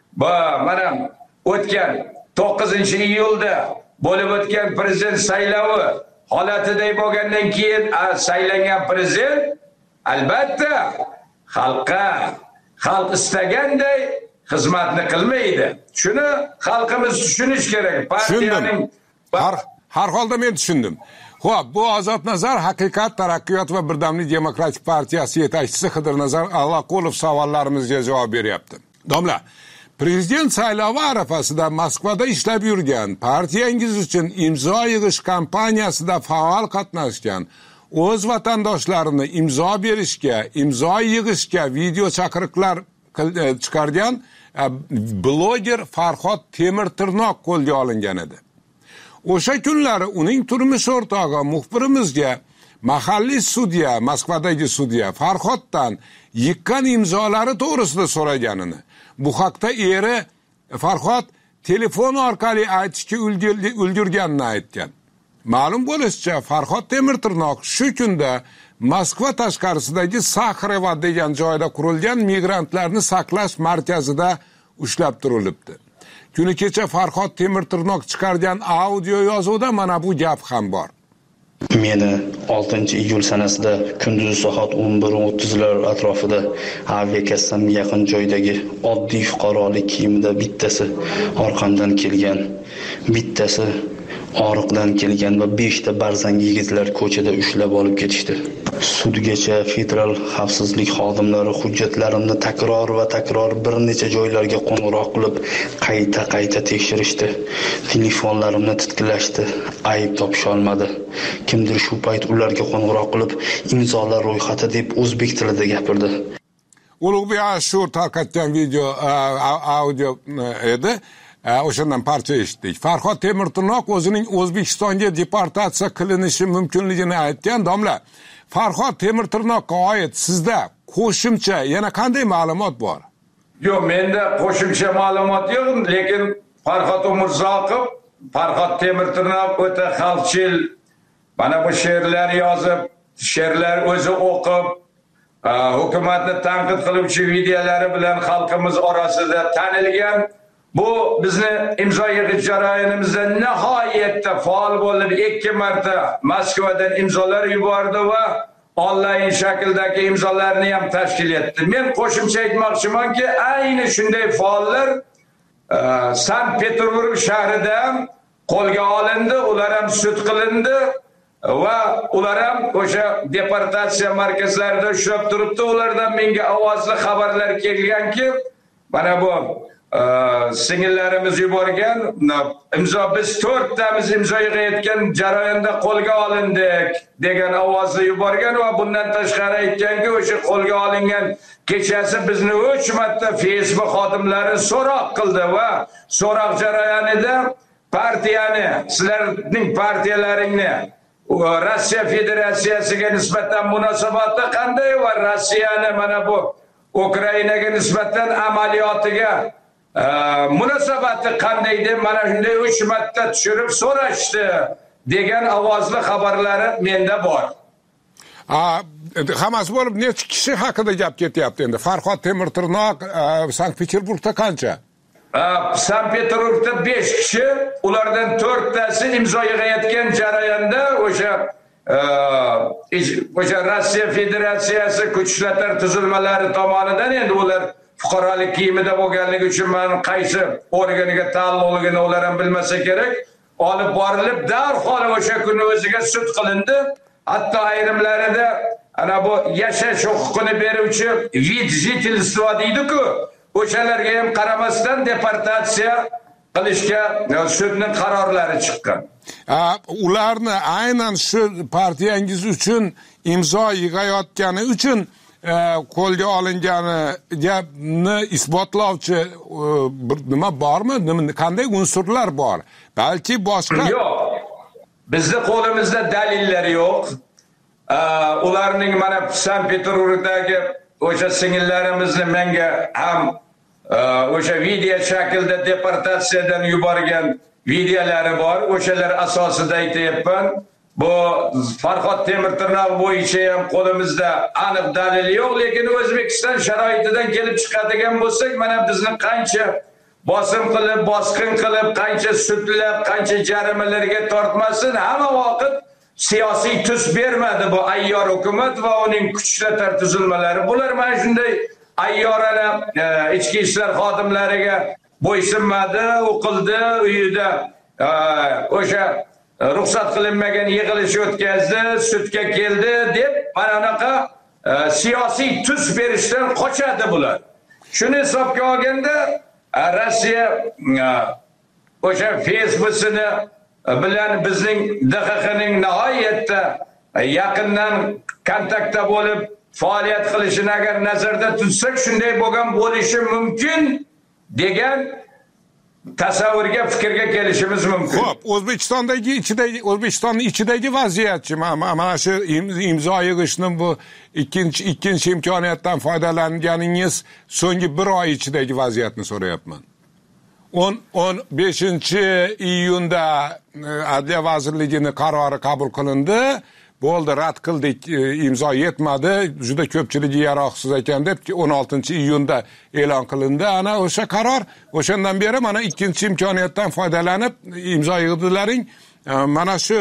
mana o'tgan to'qqizinchi iyulda bo'lib o'tgan prezident saylovi holatiday bo'lgandan keyin saylangan prezident albatta xalqqa, xalq istaganday xizmatni qilmaydi. Shuni xalqimiz tushunish kerak. Partiyaning har, har holda men tushundim. Xo'p, bu Ozodnazar Haqiqat, Taraqqiyot va Birdamlik Demokratik partiyasi yetakchisi Xidirnazar Allaqulov savollarimizga javob beryapti. Domla, prezident saylovi arafasida Moskvada ishlab yurgan, partiyangiz uchun imzo yig'ish kampaniyasida faol qatnashgan, o'z vatandoshlarini imzo berishga, imzo yig'ishga video chaqiriqlar chiqargan bloger Farhod Temirtirnoq qo'lga olingan edi. O'sha kunlari uning turmush o'rtog'i muxbirimizga mahalliy sudya, Moskvadagi sudya Farhoddan yiqqan imzolari to'g'risida so'raganini, bu haqda eri Farhod telefon orqali aytishga ulgurganini aytgan. Ma'lum bo'lishicha, Farhod Temirtirnoq shu kunda Moskva tashqarisidagi Sakharevo degan joyda qurilgan migrantlarni saqlash markazida ushlab turilibdi. Kuni kecha Farhod Temirtirnoq chiqargan audio yozuvda mana bu gap ham bor. Meni oltinchi iyul sanasida kunduzi soat o'n bir o'ttizlar atrofida aviakassamga yaqin joydagi oddiy fuqarolik kiyimida bittasi orqamdan kelgan, bittasi oriqdan kelgan va beshta barzangi yigitlar ko'chada ushlab olib ketishdi. Sudgacha federal xavfsizlik xodimlari hujjatlarimni takror va takror bir necha joylarga qo'ng'iroq qilib, qayta-qayta tekshirishdi. Telefonlarimni titkilashdi, ayb topisha olmadi. Kimdir shu payt ularga qo'ng'iroq qilib, imzolar ro'yxati deb o'zbek tilida gapirdi. Ulug'bek Ashur tarqatgan video audio edi. O'shandan parcha eshitdik. Farhod Temirtirnoq o'zining O'zbekistonga deportatsiya qilinishi mumkinligini aytgan. Domla, Farhod Temirtirnoqqa oid sizda qo'shimcha yana qanday ma'lumot bor? Yo'q, menda qo'shimcha ma'lumot yo'q, lekin Farhod Umurzoqov, Farhod Temirtirnoq o'ta xalqchil, mana bu she'rlar yozib, she'rlar o'zi o'qib, hukumatni tanqid qiluvchi videolari bilan xalqimiz orasida tanilgan. Bu bizni imzo yig'ish jarayonimizda nihoyatda faol bo'lib, ikki marta Moskvadan imzolar yubordi va onlayn shakldagi imzolarni ham tashkil etdi. Men qo'shimcha aytmoqchimanki, ayni shunday faollar Sankt-Peterburg shahrida qo'lga olindi, ular ham sud qilindi va ular ham o'sha deportatsiya markazlarida ushlab turibdi. Ulardan menga ovozli xabarlar kelganki, mana bu singillarimiz yuborgan imzo, biz to'rttamiz imzo yig'ayotgan jarayonda qo'lga olindik degan ovozni yuborgan va bundan tashqari aytganki, o'sha qo'lga olingan kechasi bizni uch marta Facebook xodimlari so'roq qildi va so'roq jarayonida partiyani, sizlarning partiyalaringni Rossiya Federatsiyasiga nisbatan munosabati qanday va Rossiyani mana bu Ukrainaga nisbatan amaliyotiga munosabati qanday deb mana shunday uch marta tushirib so'rashdi degan ovozli xabarlari menda bor. Hammasi bo'lib necha kishi haqida gap ketyapti endi? Farhod Temirtirnoq Sankt-Peterburgda qancha? Sankt-Peterburgda besh kishi, ulardan to'rttasi imzo yig'ayotgan jarayonda o'sha o'sha Rossiya Federatsiyasi kuch ishlatma tuzilmalari tomonidan, endi ular fuqarolik kiyimida bo'lganligi uchun men qaysi organiga taalluqligini ular ham bilmasa kerak, olib borilib darhol o'sha kuni o'ziga sud qilindi. Hatto ayrimlarida ana bu yashash huquqini beruvchi vid jitelstva deydi-ku, o'shalarga ham qaramasdan deportatsiya qilishga sudning qarorlari chiqqan. Ularni aynan shu partiyangiz uchun imzo yig'ayotgani uchun qo'lga olinganini isbotlovchi nima bormi? Qanday unsurlar bor? Balki boshqa. Yo'q. Bizning qo'limizda dalillar yo'q. Ularning mana Sankt-Peterburgdagi o'sha singillarimizni menga ham o'sha video shaklda deportatsiyadan yuborgan videolari bor. O'shalar asosida aytayapman. Bu Farhod Temirtirnoq bo'yicha ham qo'limizda aniq dalil yo'q, lekin O'zbekiston sharoitidan kelib chiqadigan bo'lsak, mana bizni qancha bosim qilib, bosqin qilib, qancha sudlab, qancha jarimalarga tortmasin, hamma vaqt siyosiy tus bermadi bu ayyor hukumat va uning kuch ishlatma tuzilmalari. Bular mana shunday ayyorana ichki ishlar xodimlariga bo'ysunmadi, o'qildi, uyida o'sha ruxsat qilinmagan yig'ilish o'tkazdi, sudga keldi deb mana bunaqa siyosiy tus berishdan qochadi bular. Shuni hisobga olganda Rossiya o'sha Facebook'ini bilan bizning D X X'ning nihoyatda yaqindan kontaktda bo'lib faoliyat qilishini agar nazarda tutsak, shunday bo'lgan bo'lishi mumkin degan tasavvurga, fikrga kelishimiz mumkin. Xo'p, O'zbekistondagi ichidagi O'zbekistonning ichidagi vaziyatchi, mana shu imzo yig'ishning bu ikkinchi ikkinchi imkoniyatdan foydalanganingiz so'nggi bir oy ichidagi vaziyatni so'rayapman. o'n beshinchi iyunda Adliya vazirligining qarori qabul qilindi. Bo'ldi, rad qildik, imzo yetmadi, juda ko'pchiligi yaroqsiz ekan deb o'n oltinchi iyunda e'lon qilindi. Ana o'sha qaror, o'shandan beri mana ikkinchi imkoniyatdan foydalanib imzo yig'dilaring. Mana shu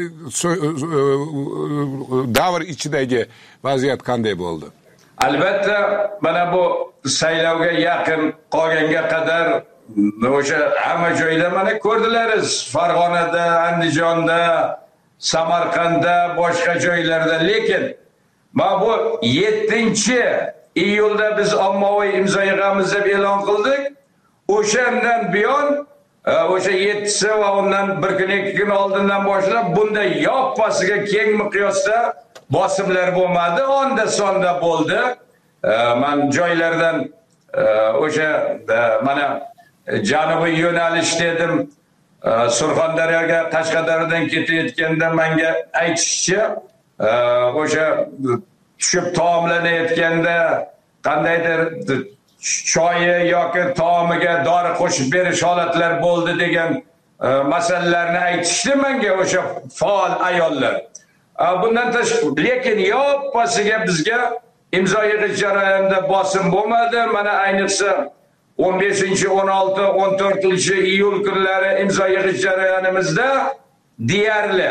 davr ichidagi vaziyat qanday bo'ldi? Albatta, mana bu saylovga yaqin qolganga qadar o'sha hamma joyda mana ko'rdilariz. Farg'onada, Andijonda, Samarqandda, boshqa joylarda. Lekin mana bu yettinchi iyulda biz ommaviy imzo yig'amiz deb e'lon qildik. O'shandan buyon o'sha yettisi va undan bir kun ikki kun oldindan boshlab bunday yoppasiga keng miqyosda bosimlar bo'lmadi, onda sonda bo'ldi. Men joylardan o'sha mana janubiy yo'nalish dedim, Surxondaryoga, Qashqadaryodan ketayotganda menga aytishcha, o'sha tushib taomlanayotganda qandaydir choyi yoki taomiga dori qo'shib berish holatlari bo'ldi degan masalalarni aytishdi menga o'sha faol ayollar. Bundan tashqari, lekin yoppasiga bizga imzo yig'ish jarayonida bosim bo'lmadi. Mana ayniqsa o'n beshinchi, o'n olti, o'n to'rtinchi iyul kunlari imzo yig'ish jarayonimizda deyarli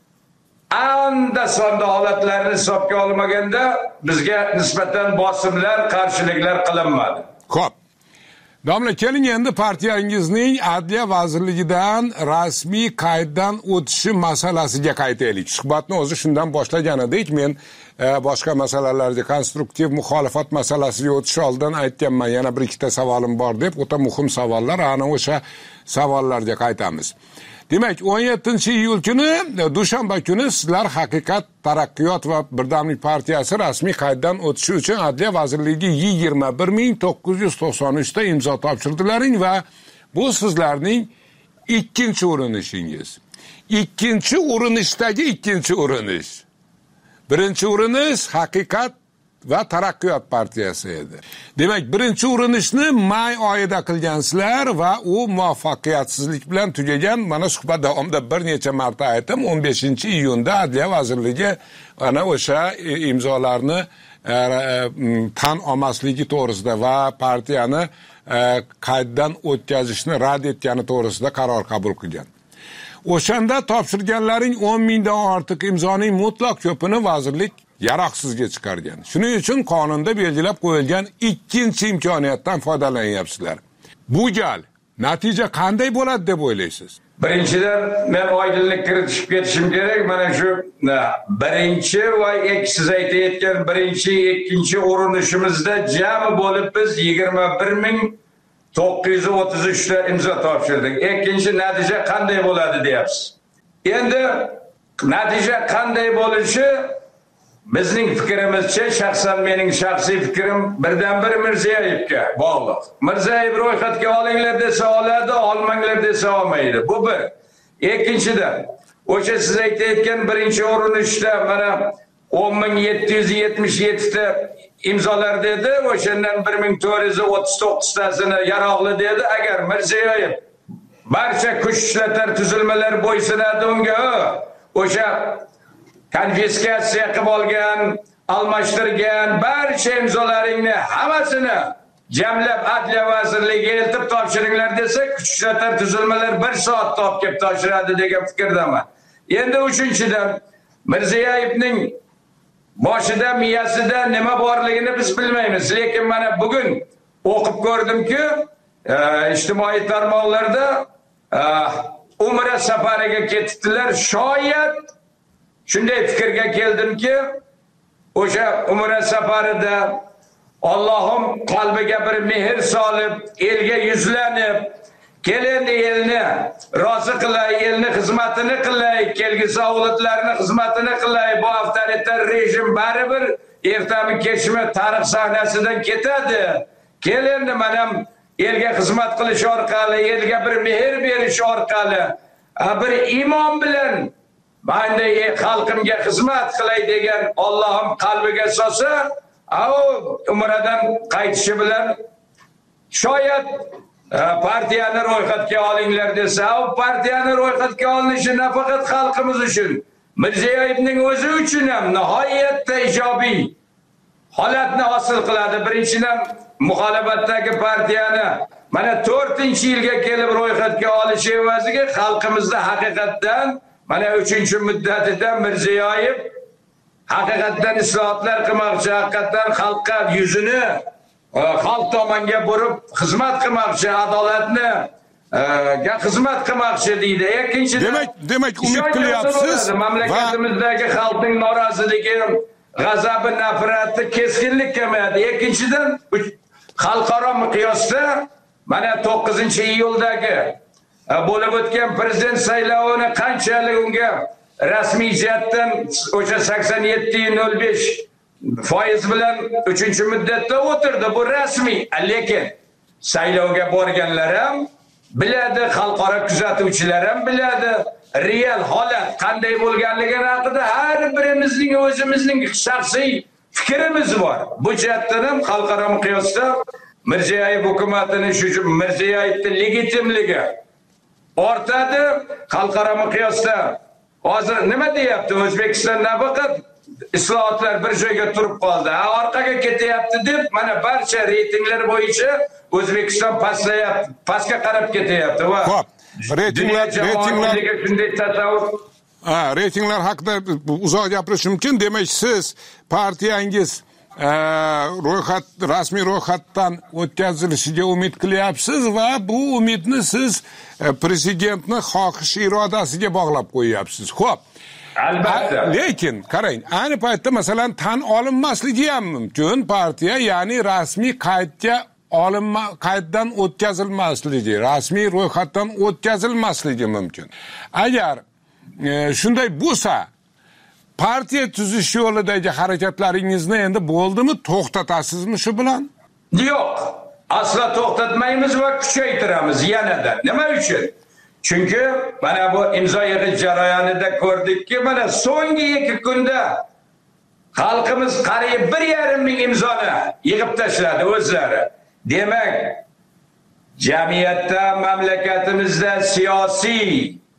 anda sonda holatlarni hisobga olmaganda bizga nisbatan bosimlar, qarshiliklar qilinmadi. Xo'p. Domla, keling endi partiyangizning Adliya vazirligidan rasmiy qayddan o'tishi masalasiga qaytaylik. Suhbatni o'zi shundan boshlagan edik. Men boshqa masalalarga, konstruktiv muxolifat masalasiga o'tish oldidan aytganman, yana bir ikkita savolim bor deb, o'ta muhim savollar, ana o'sha savollarga qaytamiz. Demak, o'n yettinchi iyul kuni, dushanba kuni sizlar Haqiqat, Taraqqiyot va Birdamlik partiyasi rasmiy qayddan o'tishi uchun Adliya vazirligiga yigirma bir ming to'qqiz yuz to'qson uch ta imzo topshirdilaring va bu sizlarning ikkinchi urinishingiz. Ikkinchi urinishdagi ikkinchi urinish. Birinchi urinish Haqiqat va Taraqqiyot partiyasi edi. Demak, birinchi urinishni may oyida qilgansizlar va u muvaffaqiyatsizlik bilan tugagan. Mana suhbat davomida bir necha marta aytdim, o'n beshinchi iyunda Adliya vazirligi ana o'sha imzolarni tan olmasligi to'g'risida va partiyani qayddan o'tkazishni rad etgani to'g'risida qaror qabul qilgan. O'shanda topshirganlaring o'n mingdan ortiq imzoning mutlaq ko'pini vazirlik yaroqsizga chiqargan. Shuning uchun qonunda belgilab qo'yilgan ikkinchi imkoniyatdan foydalanyapsizlar. Bu gal natija qanday bo'ladi deb o'ylaysiz? Birinchidan men oydinlik kiritishib ketishim kerak. Mana shu birinchi va siz aytayotgan birinchi, ikkinchi urinishimizda jami bo'lib biz yigirma bir ming to'qqiz yuz o'ttiz uch ta imzo topshirdik. Ikkinchi natija qanday bo'ladi deyapsiz. Endi natija qanday bo'lishi bizning fikrimizcha, shaxsan mening shaxsiy fikrim birdan bir Mirziyoyevga bog'liq. Mirziyoyev ro'yxatga olinglar desa oladi, olmanglar desa olmaydi. Bu bir. Ikkinchidan, o'sha siz aytayotgan birinchi urinishda mana o'n ming yetti yuz yetmish yetti ta imzolar dedi, o'shandan bir ming to'rt yuz o'ttiz to'qqiz tasini yaroqli dedi. Agar Mirziyoyev barcha kuch ishlatar tuzilmalar bo'ysunadi unga, o'sha konfiskatsiya qilib olgan, almashtirgan barcha imzolaringni hammasini jamlab Adliya vazirligiga eltib topshiringlar desa, kuch ishlatar tuzilmalar bir soatda olib kelib topshiradi degan fikrdaman. Endi uchinchidan, Mirziyoyevning boshida, miyasida nima borligini biz bilmaymiz. Lekin mana bugun o'qib ko'rdimki, ijtimoiy tarmoqlarda Umra safariga ketibdilar. Shoyat shunday fikrga keldimki, o'sha Umra safarida Allohim qalbiga bir mehr solib, elga yuzlanib, kelindi elni rozi qilay, elni xizmatini qilay, kelgusi avlodlarning xizmatini qilay. Bu avtoritar rejim baribir ertami kechmi tarix sahnasidan ketadi. Kelindi mana elga xizmat qilish orqali, elga bir mehr berish orqali, bir iymon bilan Banda xalqimga xizmat qilay degan Allohim qalbiga solsa, u umradan qaytishi bilan shoyat partiyani ro'yxatga olinglar desa, u partiyani ro'yxatga olinishi nafaqat xalqimiz uchun, Mirziyoyevning o'zi uchun ham nihoyatda ijobiy holatni hosil qiladi. Birinchidan muxolifatdagi partiyani mana to'rtinchi yilga kelib ro'yxatga olishi evaziga xalqimizda haqiqatdan mana uchinchi muddatida Mirziyoyev haqiqatdan islohotlar qilmoqchi, haqiqatdan xalqqa yuzini xalq tomonga burib xizmat qilmoqchi, adolatni ga xizmat qilmoqchi deydi. Ikkinchidan, demak, demak umid qilyapsiz. Mamlakatimizdagi xalqning noroziligi, g'azabi, nafrati keskinlik kamayadi. Ikkinchidan, xalqaro miqyosda mana to'qqizinchi iyuldagi bo'lib o'tgan prezident saylovini qanchalik unga rasmiy jihatdan o'sha sakson yetti nol besh foiz bilan uchinchi muddatda o'tirdi. Bu rasmiy, lekin saylovga borganlar ham biladi, xalqaro kuzatuvchilar ham biladi, real holat qanday bo'lganligi haqida har birimizning o'zimizning shaxsiy fikrimiz bor. Bu jihatdan ham xalqaro miqyosda Mirziyoyev hukumatini shu Mirziyoyevning legitimligi ortadi. Xalqaro miqyosda hozir nima deyapti? O'zbekiston nafaqat islohotlar bir joyga turib qoldi, orqaga ketyapti deb mana barcha reytinglar bo'yicha O'zbekiston pastlayapti, pastga qarab ketyapti. Va xo'p, reytinglar reytinglar shunday tasavvur ha, reytinglar haqida uzoq gapirish mumkin. Demak, siz partiyangiz ro'yxat rasmiy ro'yxatdan o'tkazilishiga umid qilyapsiz va bu umidni siz prezidentning xohish irodasiga bog'lab qo'yyapsiz. Xo'p. Albatta. Lekin qarang, ayni paytda masalan tan olinmasligi ham mumkin partiya, ya'ni rasmiy qaydga olinma qayddan o'tkazilmasligi, rasmiy ro'yxatdan o'tkazilmasligi mumkin. Agar e, shunday bo'lsa, partiya tuzish yo'lidagi harakatlaringizni endi bo'ldimi, to'xtatasizmi shu bilan? Yo'q, aslo to'xtatmaymiz va kuchaytiramiz yanada. Nima uchun? Chunki mana bu imzo yig'ish jarayonida ko'rdikki, mana so'nggi ikki kunda xalqimiz qariyb bir yarim ming imzoni yig'ib tashladi o'zlari. Demak, jamiyatda, mamlakatimizda siyosiy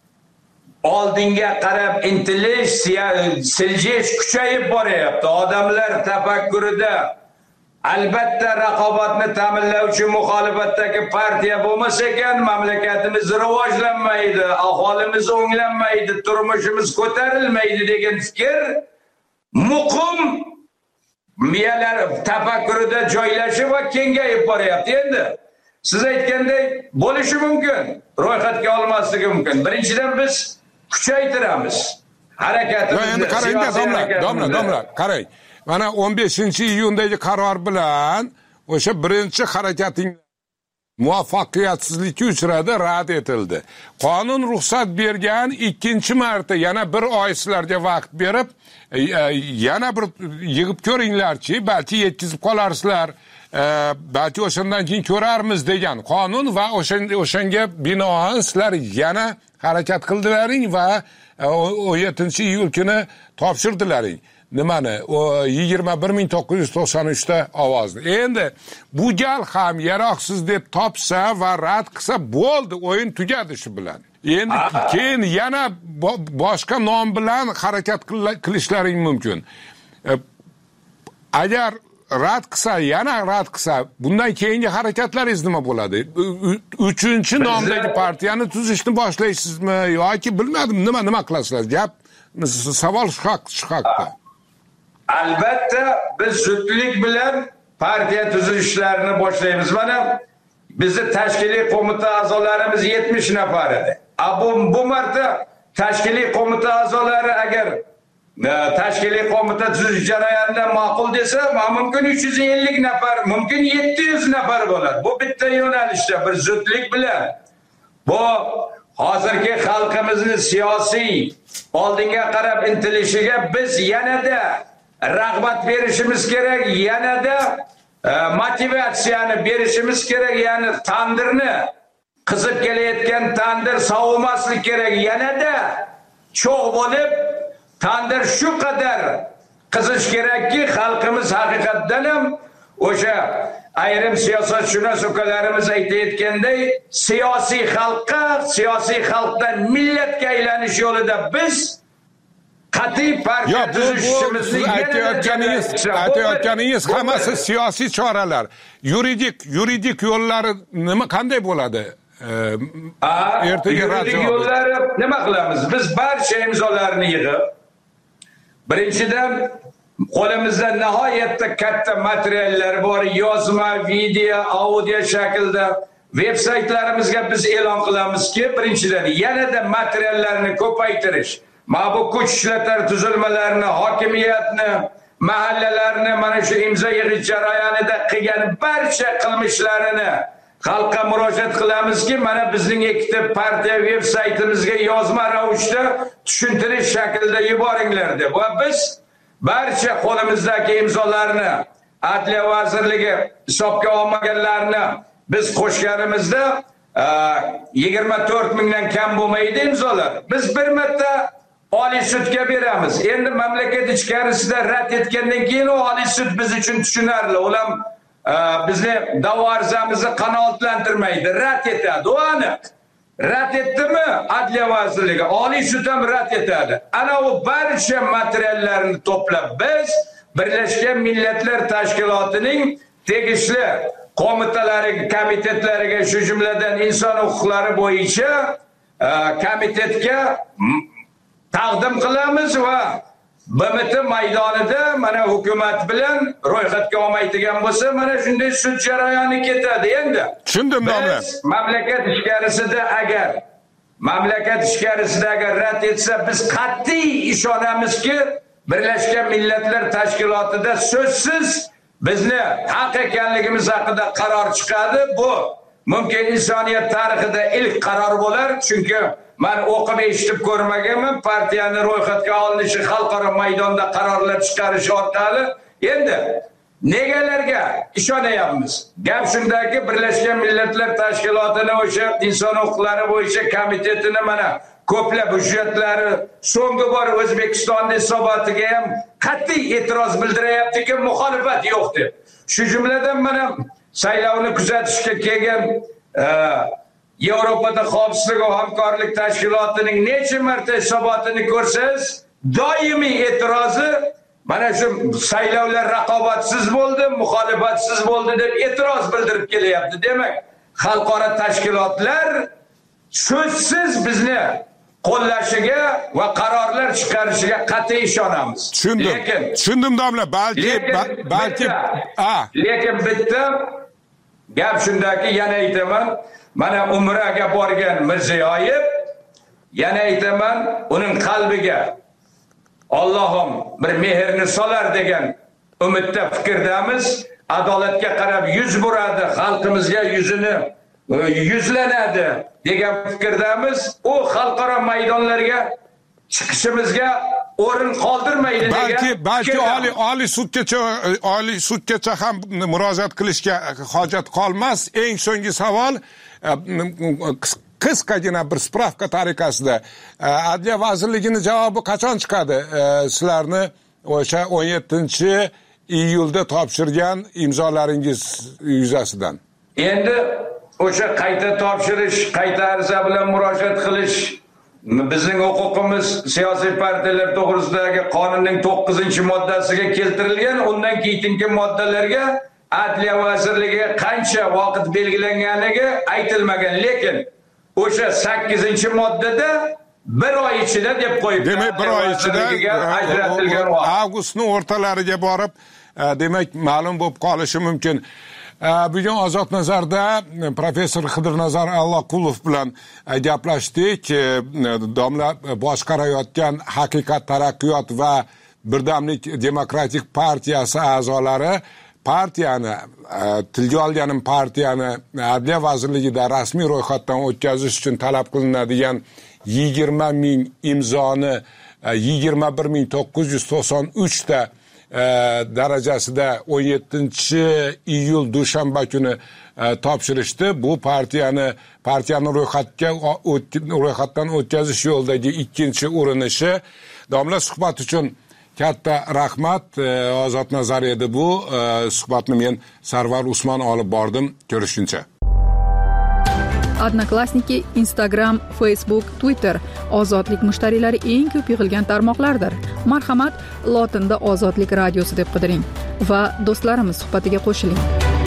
oldinga qarab intilish, siljish kuchayib boryapti. Odamlar tafakkurida albatta raqobatni ta'minlovchi muxolifatdagi partiya bo'lmasa ekan, mamlakatimiz rivojlanmaydi, aholimiz o'nglanmaydi, turmushimiz ko'tarilmaydi degan fikr muqim miyalar tafakkurida joylashib va kengayib boryapti. Endi siz aytganday bo'lishi mumkin, ro'yxatga olmasligi mumkin. Birinchidan biz kuchaytiramiz harakatimizni. Endi qarang, domla, domla, domla, qarang. Mana o'n beshinchi iyundagi qaror bilan o'sha birinchi harakating muvaffaqiyatsizlikka uchradi, rad etildi. Qonun ruxsat bergan ikkinchi marta yana bir oy sizlarga vaqt berib, yana bir yig'ib ko'ringlarchi, balki yetkazib qolarsizlar, balki o'shandan keyin ko'rarmiz degan qonun va o'shanga binoan sizlar yana harakat qildilaring va o'n yettinchi iyul kuni topshirdilaring. Nimani? O yigirma bir ming to'qqiz yuz to'qson uch ta ovozni. Endi bu gal ham yaroqsiz deb topsa va rad qilsa bo'ldi, o'yin tugadi shu bilan. Endi keyin yana boshqa nom bilan harakat qilishlaring mumkin. Agar rad qilsa, yana rad qilsa, bundan keyingi harakatlaringiz nima bo'ladi? Uchinchi nomdagi partiyani tuzishni boshlaysizmi yoki bilmadim, nima nima qilasizlar? Gap savol shu haqda. Albatta biz zudlik bilan partiya tuzilishlarini boshlaymiz. Mana bizni tashkiliy qo'mita a'zolarimiz yetmish nafar edi. Bu bu marta tashkiliy qo'mita a'zolari agar tashkiliy qo'mita tuzish jarayonida ma'qul desa, mumkin uch yuz ellik nafar, mumkin yetti yuz nafar bo'ladi. Bu bitta yo'nalishda bir zudlik bilan bu hozirgi xalqimizni siyosiy oldinga qarab intilishiga biz yanada rag'bat berishimiz kerak, yanada motivatsiyani berishimiz kerak, ya'ni tandirni qizib kelayotgan tandir sovimaslik kerak, yanada cho'g' bo'lib tandir shu qadar qizish kerakki, xalqimiz haqiqatdan ham o'sha ayrim siyosatshunos ukalarimiz aytayotganday siyosiy xalqqa, siyosiy xalqdan millatga aylanish yo'lida biz qat'iy partiya tuzishimizni aytayotganingiz aytayotganingiz hammasi siyosiy choralar. Yuridik yuridik yo'llari nima qanday bo'ladi? Ertaga yuridik yo'llari nima qilamiz? Biz barcha imzolarni yig'ib, birinchidan qo'limizda nihoyatda katta materiallar bor, yozma, video, audio shaklda veb-saytlarimizga biz e'lon qilamizki, birinchidan yanada materiallarni ko'paytirish, mana bu kuch ishlatar tuzilmalarini, hokimiyatni, mahallalarni mana shu imzo yig'ish jarayonida qilgan barcha qilmishlarini xalqqa murojaat qilamizki, mana bizning ikkita partiya veb-saytimizga yozma ravishda tushuntirish shaklida yuboringlar deb. Va biz barcha qo'limizdagi imzolarni Adliya vazirligi hisobga olmaganlarni biz qo'shganimizda yigirma to'rt mingdan kam bo'lmaydi imzolar. Biz bir marta Oliy sudga beramiz. Endi mamlakat ichkarisida rad etgandan keyin Oliy sud biz uchun tushunarli. Ular bizni da'vo arizamizni qanoatlantirmaydi, rad etadi. U aniq. Rad etdimi Adliya vazirligi, Oliy sud ham rad etadi. Ana u barcha materiallarni to'plab biz Birlashgan Millatlar Tashkilotining tegishli qo'mitalariga, komitetlariga, shu jumladan inson huquqlari bo'yicha komitetga taqdim qilamiz va B M T maydonida mana hukumat bilan ro'yxatga olmaydigan bo'lsa, mana shunday sud jarayoni ketadi. Endi tushundim domla. Biz mamlakat ichkarisida agar mamlakat ichkarisida agar rad etsa, biz qat'iy ishonamizki, Birlashgan Millatlar Tashkilotida so'zsiz bizni haq ekanligimiz haqida qaror chiqadi. Bu mumkin insoniyat tarixida ilk qaror bo'lar, chunki men o'qib eshitib ko'rmaganman partiyani ro'yxatga olinishi, xalqaro maydonda qarorlar chiqarish orqali. Endi negalarga ishonayapmiz? Gap shundaki, Birlashgan Millatlar Tashkilotini o'sha inson huquqlari bo'yicha komitetini mana ko'plab hujjatlari so'nggi bor O'zbekistonning hisobotiga ham qat'iy e'tiroz bildirayaptiki, muxolifat yo'q deb. Shu jumladan mana saylovni kuzatishga kelgan Yevropada xavfsizlik va hamkorlik tashkilotining necha marta hisobotini ko'rsangiz, doimiy e'tirozi mana shu saylovlar raqobatsiz bo'ldi, muxolifatsiz bo'ldi deb e'tiroz bildirib kelyapti. Demak, xalqaro tashkilotlar so'zsiz bizni qo'llashiga va qarorlar chiqarishiga qat'iy ishonamiz. Tushundim. Lekin tushundim domla, balki balki a lekin bitta gap shundaki, yana aytaman, mana Umraga borgan Mirziyoyev, yana aytaman, uning qalbiga Allohim bir mehrni solar degan umidda fikrdamiz. Adolatga qarab yuz buradi, xalqimizga yuzini yuzlanadi degan fikrdamiz. U xalqaro maydonlarga chiqishimizga o'rin qoldirmaydi degan. Balki balki oliy oliy sudgacha oliy sudgacha ham murojaat qilishga hojat qolmas. Eng so'nggi savol, qisqagina bir spravka tariqasida Adliya vazirligining javobi qachon chiqadi? Sizlarni o'sha o'n yettinchi iyulda topshirgan imzolaringiz yuzasidan. Endi o'sha qayta topshirish, qayta ariza bilan murojaat qilish bizning huquqimiz siyosiy partiyalar to'g'risidagi qonunning to'qqizinchi moddasiga keltirilgan. Undan keyingi moddalarga Adliya vazirligiga qancha vaqt belgilanganligi aytilmagan, lekin o'sha sakkizinchi moddada bir oy ichida deb qo'yibdi. Demak, bir oy ichida ajratilgan vaqt avgustning o'rtalariga borib, demak, ma'lum bo'lib qolishi mumkin. Bugun Ozod Nazarda professor Xidirnazar Alloqulov bilan gaplashdik. Domla boshqarayotgan Haqiqat taraqqiyot va Birdamlik demokratik partiyasi a'zolari partiyani, tilga olganim partiyani Adliya vazirligida rasmiy ro'yxatdan o'tkazish uchun talab qilinadigan yigirma ming imzoni yigirma bir ming to'qqiz yuz to'qson uch ta darajasida o'n yettinchi iyul dushanba kuni topshirishdi. Bu partiyani partiyani ro'yxatga ro'yxatdan o'tkazish yo'lidagi ikkinchi urinishi. Domla, suhbat uchun katta rahmat. Ozod nazar edi bu. Suhbatni men Sarvar Usmon olib bordim. Ko'rishguncha. Odnoklassniki, Instagram, Facebook, Twitter ozodlik mushtariylari eng ko'p yig'ilgan tarmoqlardir. Marhamat, lotinda Ozodlik radiosi deb qidiring va do'stlarimiz suhbatiga qo'shiling.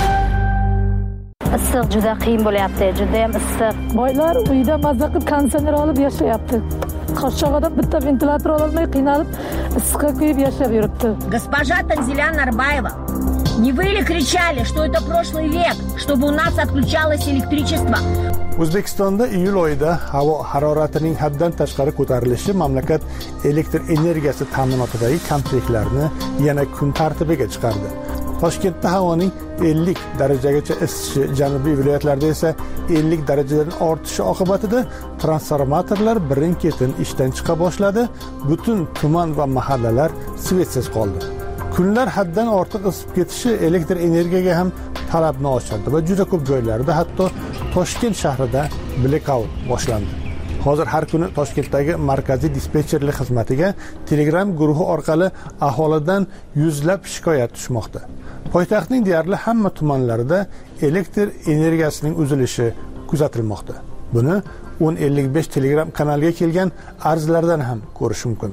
Issiq juda qiyin bo'lyapti, juda ham issiq. Boylar uyda mazza qilib konditsioner olib yashayapti. Qashqadaryoda bitta ventilyator ololmay qiynalib issiqqa kuyib yashab yuribdi. Госпожа Танзиля Нарбаева, не вы ли кричали, что это прошлый век, чтобы у нас отключалось электричество? O'zbekistonda iyul oyida havo haroratining haddan tashqari ko'tarilishi mamlakat elektr energiyasi ta'minotidagi kamchiliklarni yana kun tartibiga chiqardi. Toshkentda havoning ellik darajagacha isishi, janubiy viloyatlarda esa ellik darajadan ortishi oqibatida transformatorlar birin-ketin ishdan chiqa boshladi. Butun tuman va mahallalar svetsiz qoldi. Kunlar haddan ortiq isib ketishi elektr energiyaga ham talabni oshirdi va juda ko'p joylarda, hatto Toshkent shahrida blackout boshlandi. Hozir har kuni Toshkentdagi markaziy dispetcherlik xizmatiga Telegram guruhi orqali aholidan yuzlab shikoyat tushmoqda. Poytaxtning deyarli hamma tumanlarida elektr energiyasining uzilishi kuzatilmoqda. Buni o'n ellik besh Telegram kanaliga kelgan arzlardan ham ko'rish mumkin.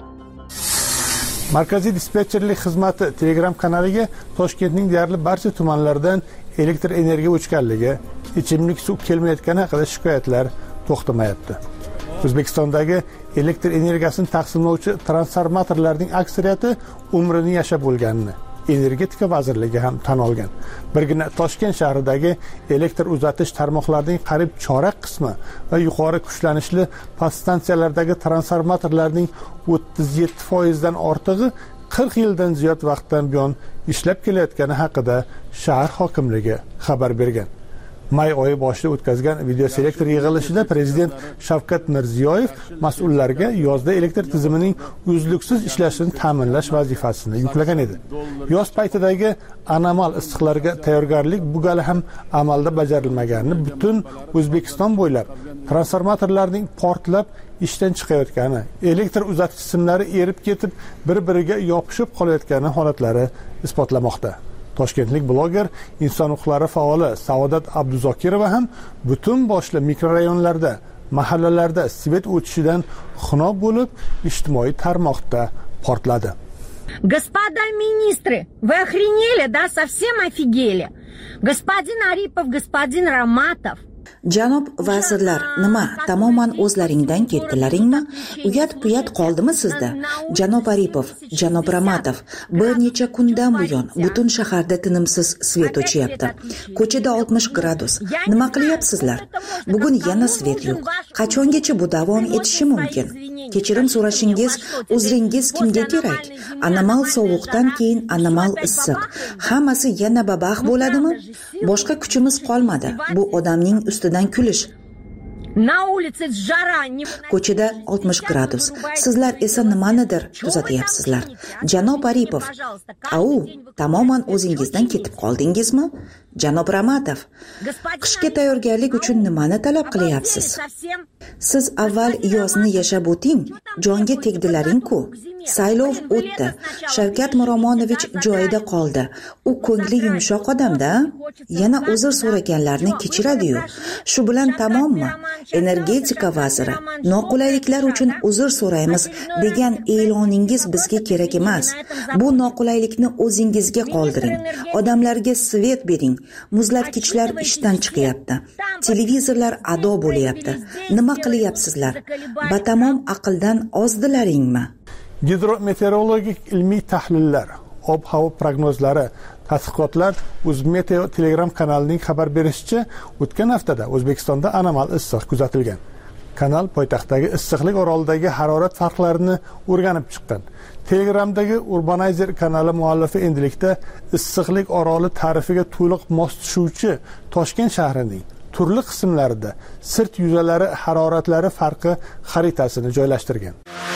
Markaziy dispetcherlik xizmati Telegram kanaliga Toshkentning deyarli barcha tumanlaridan elektr energiya o'chganligi, ichimlik suv kelmayotgani haqida shikoyatlar to'xtamayapti. O'zbekistondagi elektr energiyasini taqsimlovchi transformatorlarning aksariyati umrini yashab bo'lganini Energetika vazirligi ham tan olgan. Birgina Toshkent shahridagi elektr uzatish tarmoqlarining qariyb chorak qismi va yuqori kuchlanishli podstansiyalardagi transformatorlarning o'ttiz yetti foiz dan ortig'i qirq yildan ziyod vaqtdan buyon ishlab kelayotgani haqida shahar hokimligi xabar bergan. May oyi boshida o'tkazgan videoselektor yig'ilishida prezident Shavkat Mirziyoyev mas'ullarga yozda elektr tizimining uzluksiz ishlashini ta'minlash vazifasini yuklagan edi. Yoz paytidagi anomal issiqlarga tayyorgarlik bu gali ham amalda bajarilmaganini, butun O'zbekiston bo'ylab transformatorlarning portlab ishdan chiqayotgani, elektr uzatish simlari erib ketib, bir-biriga yopishib qolayotgani holatlari isbotlamoqda. Toshkentlik bloger, inson huquqlari faoli Saodat Abduzokirova ham butun boshli mikrorayonlarda, mahallalarda svet o'tishidan xunob bo'lib, ijtimoiy tarmoqda portladi. Господа министры, вы охренели, да, совсем офигели? Господин Aripov, господин Ramatov. Janob vazirlar, nima, tamoman o'zlaringdan ketdilaringmi? Uyat-puyat qoldimi sizda? Janob Aripov, janob Ramatov, bir necha kundan buyon butun shaharda tinimsiz svet o'chyapti. Ko'chada oltmish gradus. Nima qilyapsizlar? Bugun yana svet yo'q. Qachongacha bu davom etishi mumkin? Kechirim so'rashingiz, uzringiz kimga kerak? Anomal sovuqdan keyin anomal issiq. Hammasi yana babax bo'ladimi? Boshqa kuchimiz qolmadi. Bu odamning ustidan kulish. Ko'chada oltmish gradus. Sizlar esa nimanidir kuzatyapsizlar. Janob Aripov, au, tamoman o'zingizdan ketib qoldingizmi? Janob Ramatov, qishga tayyorgarlik uchun nimani talab qilyapsiz? Siz avval yozni yashab o'ting, jonga tegdilaring-ku. Saylov o'tdi. Shavkat Miromonovich joyida qoldi. U ko'ngli yumshoq odamda, yana uzr so'raganlarni kechiradi-yu. Shu bilan tamommi? Energetika vaziri, noqulayliklar uchun uzr so'raymiz degan e'loningiz bizga kerak emas. Bu noqulaylikni o'zingizga qoldiring. Odamlarga svet bering. Muzlatgichlar ishdan chiqyapti. Televizorlar ado bo'lyapti. Nima qilyapsizlar? Batamom aqldan ozdilaringmi? Gidrometeorologik ilmiy tahlillar, ob-havo prognozlari, tadqiqotlar O'zmeteo Telegram kanalining xabar berishicha, o'tgan haftada O'zbekistonda anomal issiq kuzatilgan. Kanal poytaxtdagi issiqlik orolidagi harorat farqlarini o'rganib chiqqan. Telegramdagi Urbanizer kanali muallifi endilikda issiqlik oroli ta'rifiga to'liq mos tushuvchi Toshkent shahrining turli qismlarida sirt yuzalari haroratlari farqi xaritasini joylashtirgan.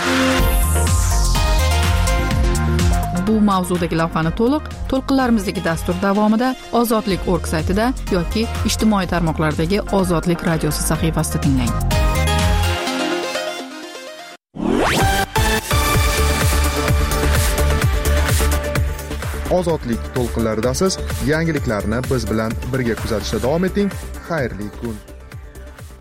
Bu mavzudagi lavhani to'liq to'lqinlarimizdagi dastur davomida ozodlik org saytida yoki ijtimoiy tarmoqlardagi Ozodlik radiosi sahifasida tinglang. ozodlik to'lqinlaridasiz. Yangiliklarni biz bilan birga kuzatishda davom eting. Xayrli kun.